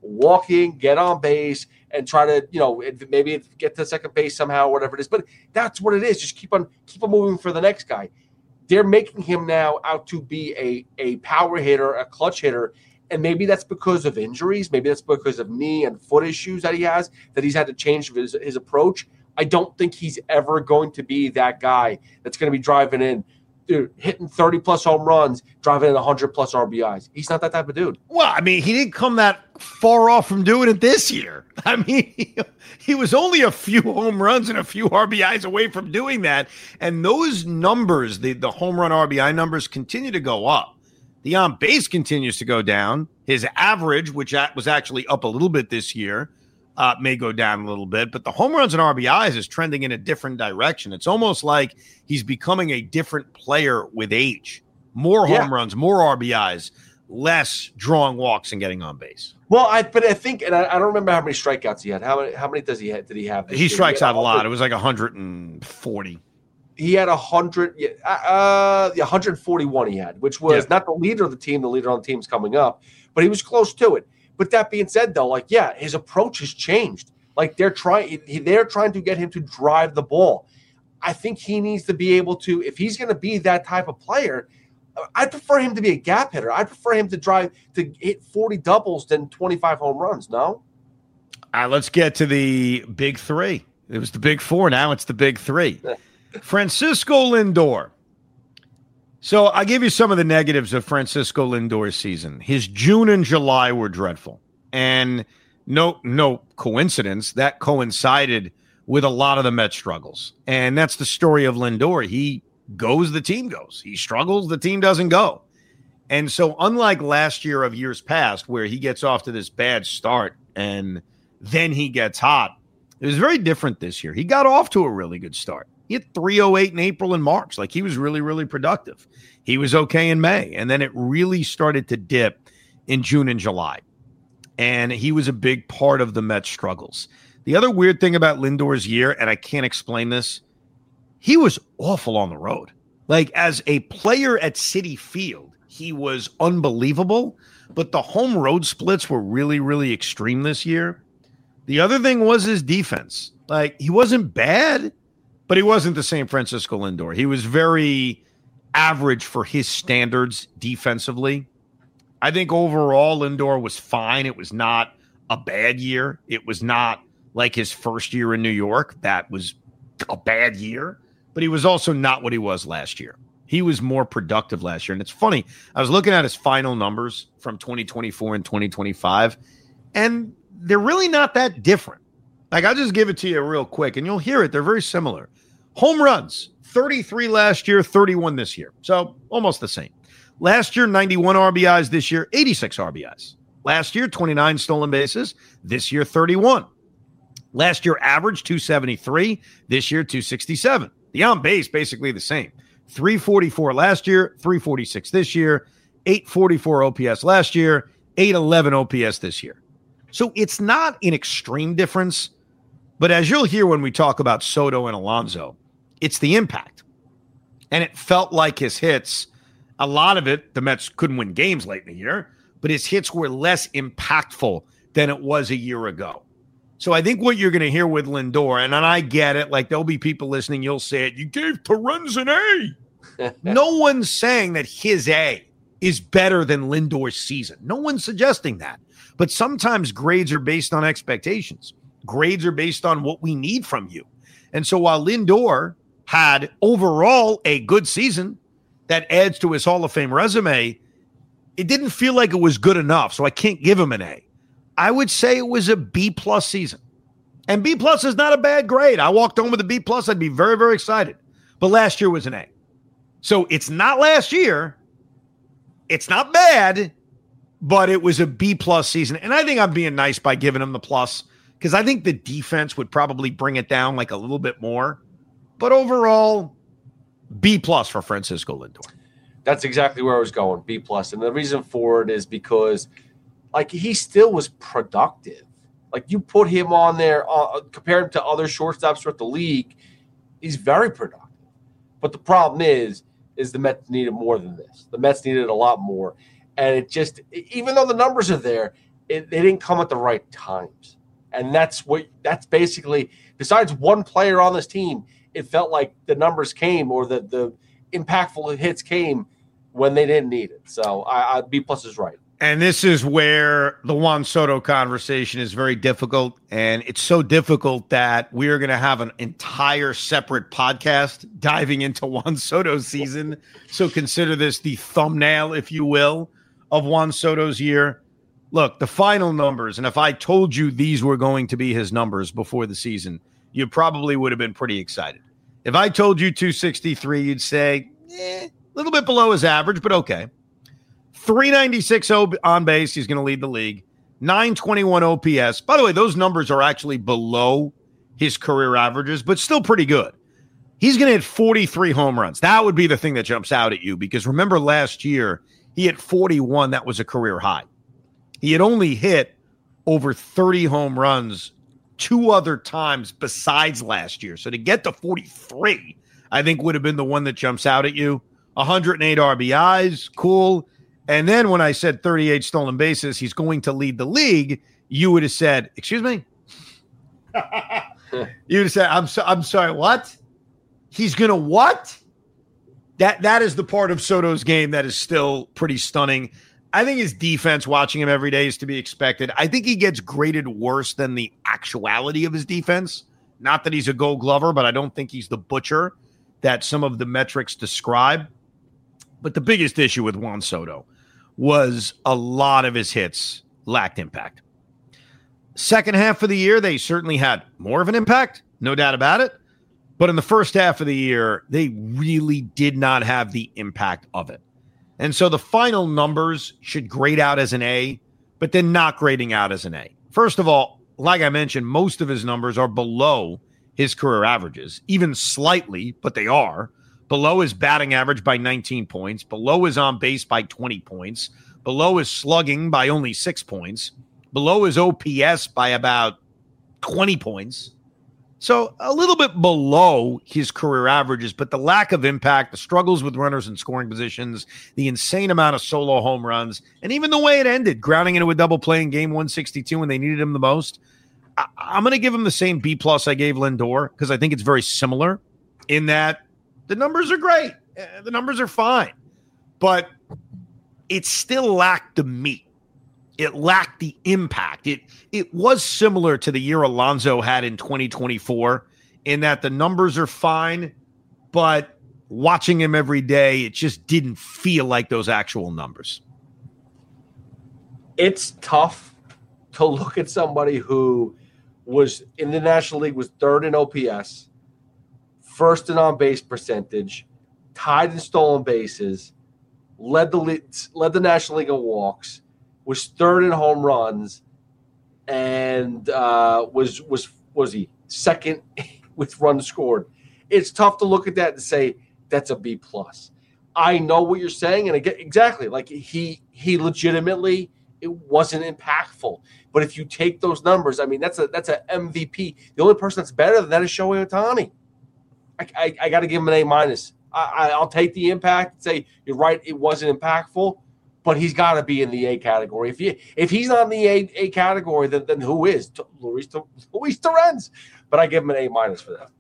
walk in, get on base, and try to, you know, maybe get to second base somehow, whatever it is. But that's what it is. Just keep on keep on moving for the next guy. They're making him now out to be a, a power hitter, a clutch hitter, and maybe that's because of injuries. Maybe that's because of knee and foot issues that he has, that he's had to change his, his approach. I don't think he's ever going to be that guy that's going to be driving in, dude, hitting thirty-plus home runs, driving in one hundred-plus R B Is. He's not that type of dude. Well, I mean, he didn't come that far off from doing it this year. I mean, he, he was only a few home runs and a few R B Is away from doing that. And those numbers, the, the home run R B I numbers, continue to go up. The on base continues to go down. His average, which was actually up a little bit this year, uh, may go down a little bit. But the home runs and R B Is is trending in a different direction. It's almost like he's becoming a different player with age. More home yeah. runs, more R B Is, less drawing walks and getting on base. Well, I but I think, and I, I don't remember how many strikeouts he had. How many? How many does he have? Did he have? He year? strikes he out a lot. It was like one hundred forty. He had one hundred, uh, one hundred forty-one. He had, which was yeah. not the leader of the team. The leader on the team's coming up, but he was close to it. But that being said, though, like yeah, his approach has changed. Like they're trying, they're trying to get him to drive the ball. I think he needs to be able to, if he's going to be that type of player, I prefer him to be a gap hitter. I prefer him to drive to hit forty doubles than twenty-five home runs. No. All right, let's get to the big three. It was the big four. Now it's the big three. Francisco Lindor. So I give you some of the negatives of Francisco Lindor's season. His June and July were dreadful. And no, no coincidence, that coincided with a lot of the Mets struggles. And that's the story of Lindor. He goes, the team goes. He struggles, the team doesn't go. And so unlike last year of years past where he gets off to this bad start and then he gets hot, it was very different this year. He got off to a really good start. He hit three oh eight in April and March. Like he was really, really productive. He was okay in May. And then it really started to dip in June and July. And he was a big part of the Mets struggles. The other weird thing about Lindor's year, and I can't explain this, he was awful on the road. Like as a player at Citi Field, he was unbelievable, but the home road splits were really, really extreme this year. The other thing was his defense. Like he wasn't bad, but he wasn't the same Francisco Lindor. He was very average for his standards defensively. I think overall Lindor was fine. It was not a bad year. It was not like his first year in New York. That was a bad year, but he was also not what he was last year. He was more productive last year. And it's funny, I was looking at his final numbers from twenty twenty-four and twenty twenty-five, and they're really not that different. Like, I'll just give it to you real quick, and you'll hear it. They're very similar. Home runs, thirty-three last year, thirty-one this year. So almost the same. Last year, ninety-one R B Is. This year, eighty-six R B Is. Last year, twenty-nine stolen bases. This year, thirty-one. Last year, average, two seventy-three. This year, two sixty-seven. The on base, basically the same. three forty-four last year, three forty-six this year, eight forty-four O P S last year, eight eleven O P S this year. So it's not an extreme difference, but as you'll hear when we talk about Soto and Alonso, it's the impact. And it felt like his hits, a lot of it, the Mets couldn't win games late in the year, but his hits were less impactful than it was a year ago. So I think what you're going to hear with Lindor, and, and I get it, like there'll be people listening, you'll say it, you gave Torrens an A. No one's saying that his A is better than Lindor's season. No one's suggesting that. But sometimes grades are based on expectations. Grades are based on what we need from you. And so while Lindor had overall a good season that adds to his Hall of Fame resume, it didn't feel like it was good enough. So I can't give him an A. I would say it was a B plus season. And B plus is not a bad grade. I walked home with a B plus. I'd be very, very excited. But last year was an A. So it's not last year. It's not bad, but it was a B plus season. And I think I'm being nice by giving him the plus because I think the defense would probably bring it down like a little bit more. But overall, B plus for Francisco Lindor. That's exactly where I was going, B plus. And the reason for it is because like he still was productive. Like you put him on there, uh, compared to other shortstops throughout the league, he's very productive. But the problem is, is the Mets needed more than this. The Mets needed a lot more. And it just, even though the numbers are there, it, they didn't come at the right times. And that's what that's basically, besides one player on this team, it felt like the numbers came or the, the impactful hits came when they didn't need it. So I, I B plus is right. And this is where the Juan Soto conversation is very difficult. And it's so difficult that we are going to have an entire separate podcast diving into Juan Soto's season. So consider this the thumbnail, if you will, of Juan Soto's year. Look, the final numbers, and if I told you these were going to be his numbers before the season, you probably would have been pretty excited. If I told you two sixty-three, you'd say, eh, a little bit below his average, but okay. three ninety-six on base, he's going to lead the league. nine twenty-one O P S. By the way, those numbers are actually below his career averages, but still pretty good. He's going to hit forty-three home runs. That would be the thing that jumps out at you, because remember last year, he hit forty-one. That was a career high. He had only hit over thirty home runs two other times besides last year. So to get to forty-three, I think would have been the one that jumps out at you. one hundred eight R B Is, cool. And then when I said thirty-eight stolen bases, he's going to lead the league, you would have said, excuse me? You would have said, I'm, so, I'm sorry, what? He's going to what? That That is the part of Soto's game that is still pretty stunning. I think his defense, watching him every day, is to be expected. I think he gets graded worse than the actuality of his defense. Not that he's a Gold Glover, but I don't think he's the butcher that some of the metrics describe. But the biggest issue with Juan Soto was a lot of his hits lacked impact. Second half of the year, they certainly had more of an impact, no doubt about it. But in the first half of the year, they really did not have the impact of it. And so the final numbers should grade out as an A, but then not grading out as an A. First of all, like I mentioned, most of his numbers are below his career averages, even slightly, but they are. Below his batting average by nineteen points, below his on base by twenty points, below his slugging by only six points, below his O P S by about twenty points. So a little bit below his career averages, but the lack of impact, the struggles with runners in scoring positions, the insane amount of solo home runs, and even the way it ended, grounding into a double play in game one sixty-two when they needed him the most. I- I'm going to give him the same B plus I gave Lindor, because I think it's very similar in that the numbers are great. The numbers are fine, but it still lacked the meat. It lacked the impact. It it was similar to the year Alonso had in twenty twenty-four in that the numbers are fine, but watching him every day, it just didn't feel like those actual numbers. It's tough to look at somebody who was in the National League, was third in O P S, first in on-base percentage, tied in stolen bases, led the led the National League in walks, was third in home runs, and uh, was was was he second with runs scored. It's tough to look at that and say that's a B plus. I know what you're saying, and again, exactly like he he legitimately it wasn't impactful. But if you take those numbers, I mean that's a that's a M V P. The only person that's better than that is Shohei Ohtani. I I, I got to give him an A minus. I, I'll take the impact and say you're right. It wasn't impactful. But he's got to be in the A category. If he if he's not in the A, A category, then, then who is? Luis, Luis Torrens. But I give him an A minus for that.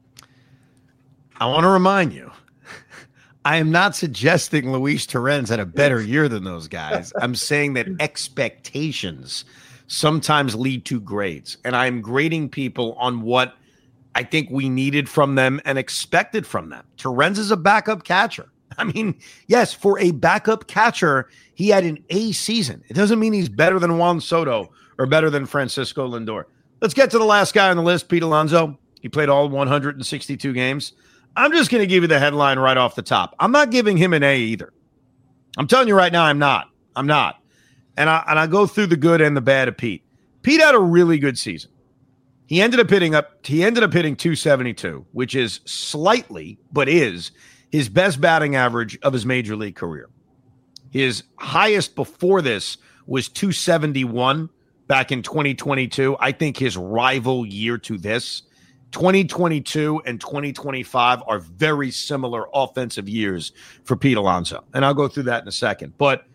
I want to remind you, I am not suggesting Luis Torrens had a better year than those guys. I'm saying that expectations sometimes lead to grades. And I'm grading people on what I think we needed from them and expected from them. Torrens is a backup catcher. I mean, yes, for a backup catcher, he had an A season. It doesn't mean he's better than Juan Soto or better than Francisco Lindor. Let's get to the last guy on the list, Pete Alonso. He played all one hundred sixty-two games. I'm just going to give you the headline right off the top. I'm not giving him an A either. I'm telling you right now, I'm not. I'm not. And I and I go through the good and the bad of Pete. Pete had a really good season. He ended up hitting up. He ended up hitting two seventy-two, which is slightly, but is his best batting average of his major league career. His highest before this was two seventy-one back in twenty twenty-two. I think his rival year to this, twenty twenty-two and twenty twenty-five, are very similar offensive years for Pete Alonso. And I'll go through that in a second. But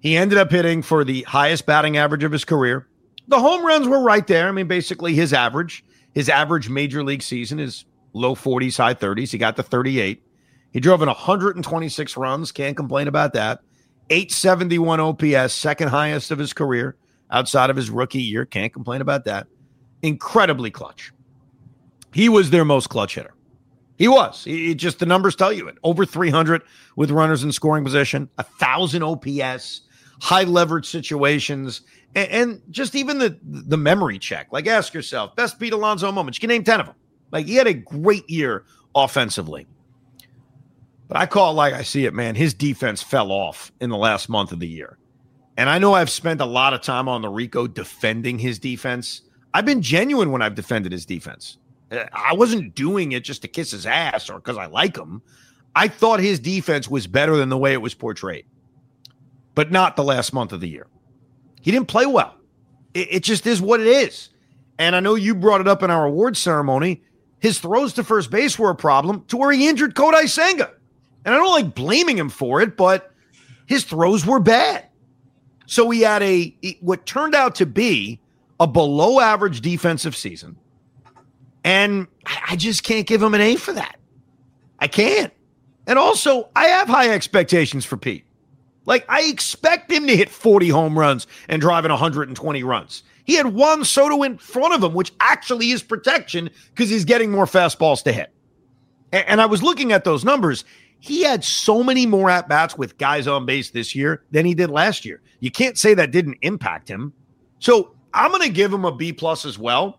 He ended up hitting for the highest batting average of his career. The home runs were right there. I mean, basically his average, his average major league season is low forties, high thirties. He got to thirty-eight. He drove in one hundred twenty-six runs. Can't complain about that. eight seventy-one O P S, second highest of his career outside of his rookie year. Can't complain about that. Incredibly clutch. He was their most clutch hitter. He was. He, it just the numbers tell you it. Over three hundred with runners in scoring position, one thousand O P S, high leverage situations, and, and just even the, the memory check. Like, ask yourself, best Pete Alonso moments. You can name ten of them. Like, he had a great year offensively. But I call it like I see it, man. His defense fell off in the last month of the year. And I know I've spent a lot of time on the Rico defending his defense. I've been genuine when I've defended his defense. I wasn't doing it just to kiss his ass or because I like him. I thought his defense was better than the way it was portrayed, but not the last month of the year. He didn't play well. It, it just is what it is. And I know you brought it up in our awards ceremony. His throws to first base were a problem to where he injured Kodai Senga. And I don't like blaming him for it, but his throws were bad. So he had a what turned out to be a below average defensive season. And I just can't give him an A for that. I can't. And also, I have high expectations for Pete. Like, I expect him to hit forty home runs and drive in one hundred twenty runs. He had Juan Soto in front of him, which actually is protection because he's getting more fastballs to hit. And, and I was looking at those numbers. He had so many more at-bats with guys on base this year than he did last year. You can't say that didn't impact him. So I'm going to give him a B plus as well.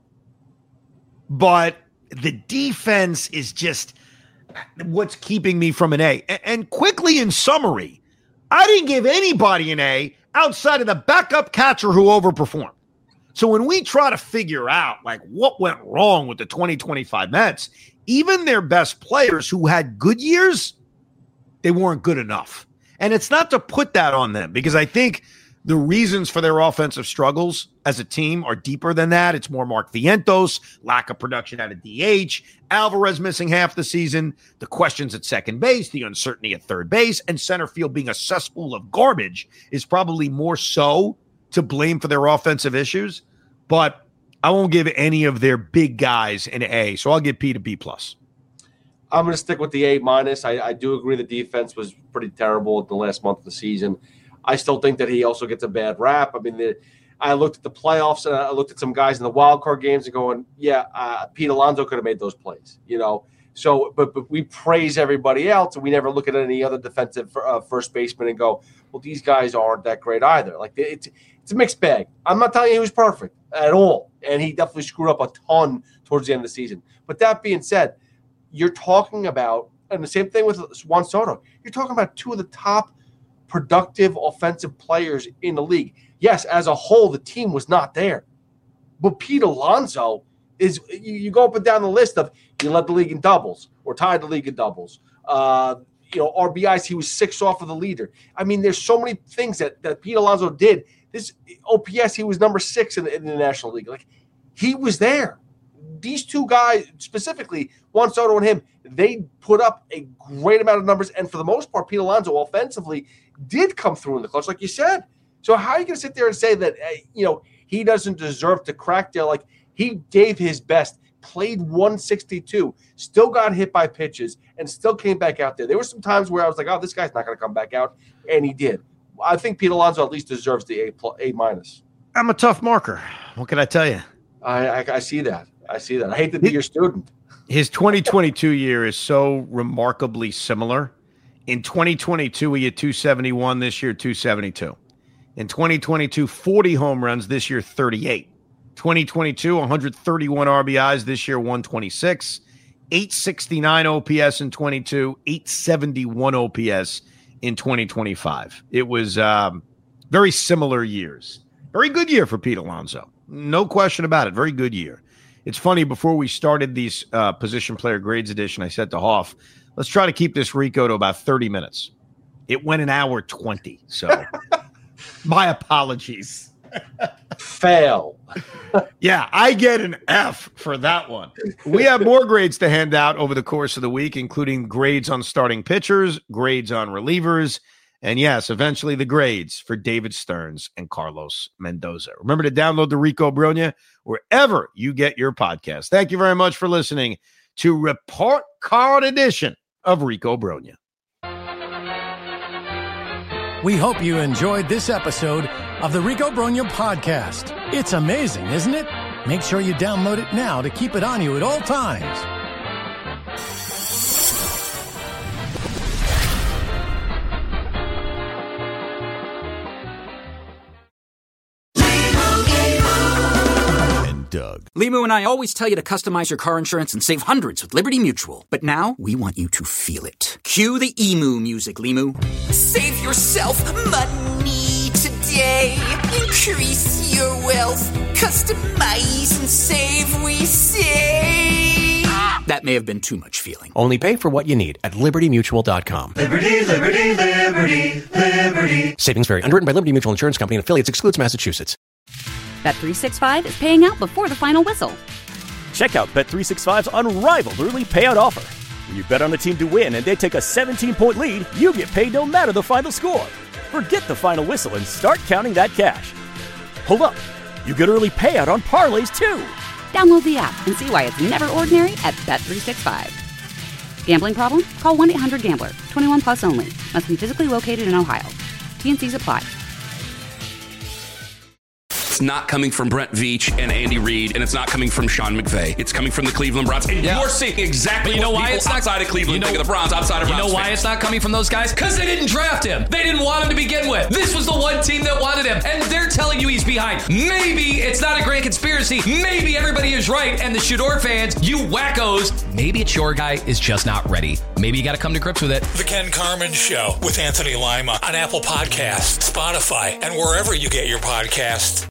But the defense is just what's keeping me from an A. And quickly in summary, I didn't give anybody an A outside of the backup catcher who overperformed. So when we try to figure out like what went wrong with the twenty twenty-five Mets, even their best players who had good years, they weren't good enough. And it's not to put that on them because I think the reasons for their offensive struggles as a team are deeper than that. It's more Mark Vientos, lack of production out of D H, Alvarez missing half the season, the questions at second base, the uncertainty at third base, and center field being a cesspool of garbage is probably more so to blame for their offensive issues. But I won't give any of their big guys an A, so I'll give Pete a B plus. I'm going to stick with the A minus. I, I do agree the defense was pretty terrible at the last month of the season. I still think that he also gets a bad rap. I mean, the, I looked at the playoffs and I looked at some guys in the wild card games and going, yeah, uh, Pete Alonso could have made those plays, you know. So, but, but we praise everybody else and we never look at any other defensive uh, first baseman and go, well, these guys aren't that great either. Like it's it's a mixed bag. I'm not telling you he was perfect at all, and he definitely screwed up a ton towards the end of the season. But that being said, you're talking about, and the same thing with Juan Soto. You're talking about two of the top productive offensive players in the league. Yes, as a whole, the team was not there. But Pete Alonso is, you, you go up and down the list of, you led the league in doubles or tied the league in doubles. Uh, you know, R B Is, he was six off of the leader. I mean, there's so many things that, that Pete Alonso did. This O P S, he was number six in the, in the National League. Like, he was there. These two guys, specifically, Juan Soto and him, they put up a great amount of numbers. And for the most part, Pete Alonso offensively did come through in the clutch, like you said. So how are you going to sit there and say that, uh, you know, he doesn't deserve to crack there? Like, he gave his best, played one sixty-two, still got hit by pitches, and still came back out there. There were some times where I was like, oh, this guy's not going to come back out, and he did. I think Pete Alonso at least deserves the A plus, A minus. I'm a tough marker. What can I tell you? I, I, I see that. I see that. I hate to be your student. His twenty twenty-two year is so remarkably similar. In twenty twenty-two, he had two seventy-one. This year, two seventy-two. In twenty twenty-two, forty home runs. This year, thirty-eight. twenty twenty-two, one hundred thirty-one R B Is. This year, one twenty-six. eight sixty-nine O P S in twenty-two. eight seventy-one O P S in twenty twenty-five. It was um, very similar years. Very good year for Pete Alonso. No question about it. Very good year. It's funny, before we started these uh, position player grades edition, I said to Hoff, let's try to keep this Rico to about thirty minutes. It went an hour twenty. So my apologies. Fail. Yeah, I get an F for that one. We have more grades to hand out over the course of the week, including grades on starting pitchers, grades on relievers, And yes, eventually the grades for David Stearns and Carlos Mendoza. Remember to download the Rico Brogna wherever you get your podcast. Thank you very much for listening to Report Card Edition of Rico Brogna. We hope you enjoyed this episode of the Rico Brogna podcast. It's amazing, isn't it? Make sure you download it now to keep it on you at all times. Doug. Limu and I always tell you to customize your car insurance and save hundreds with Liberty Mutual. But now, we want you to feel it. Cue the emu music, Limu. Save yourself money today. Increase your wealth. Customize and save, we say. That may have been too much feeling. Only pay for what you need at liberty mutual dot com. Liberty, liberty, liberty, liberty. Savings vary. Underwritten by Liberty Mutual Insurance Company and affiliates. Excludes Massachusetts. Bet three sixty-five is paying out before the final whistle. Check out Bet three sixty-five's unrivaled early payout offer. When you bet on a team to win and they take a seventeen-point lead, you get paid no matter the final score. Forget the final whistle and start counting that cash. Hold up. You get early payout on parlays, too. Download the app and see why it's never ordinary at Bet three sixty-five. Gambling problem? Call one eight hundred gambler. twenty-one plus only. Must be physically located in Ohio. T and C's apply. It's not coming from Brent Veach and Andy Reid, and it's not coming from Sean McVay. It's coming from the Cleveland Browns. And yeah. you're seeing exactly but you know what why people it's not, outside of Cleveland you know, think of the Browns, outside of You Browns know why fans. it's not coming from those guys? Because they didn't draft him. They didn't want him to begin with. This was the one team that wanted him, and they're telling you he's behind. Maybe it's not a grand conspiracy. Maybe everybody is right, and the Shador fans, you wackos, maybe it's your guy is just not ready. Maybe you got to come to grips with it. The Ken Carman Show with Anthony Lima on Apple Podcasts, Spotify, and wherever you get your podcasts.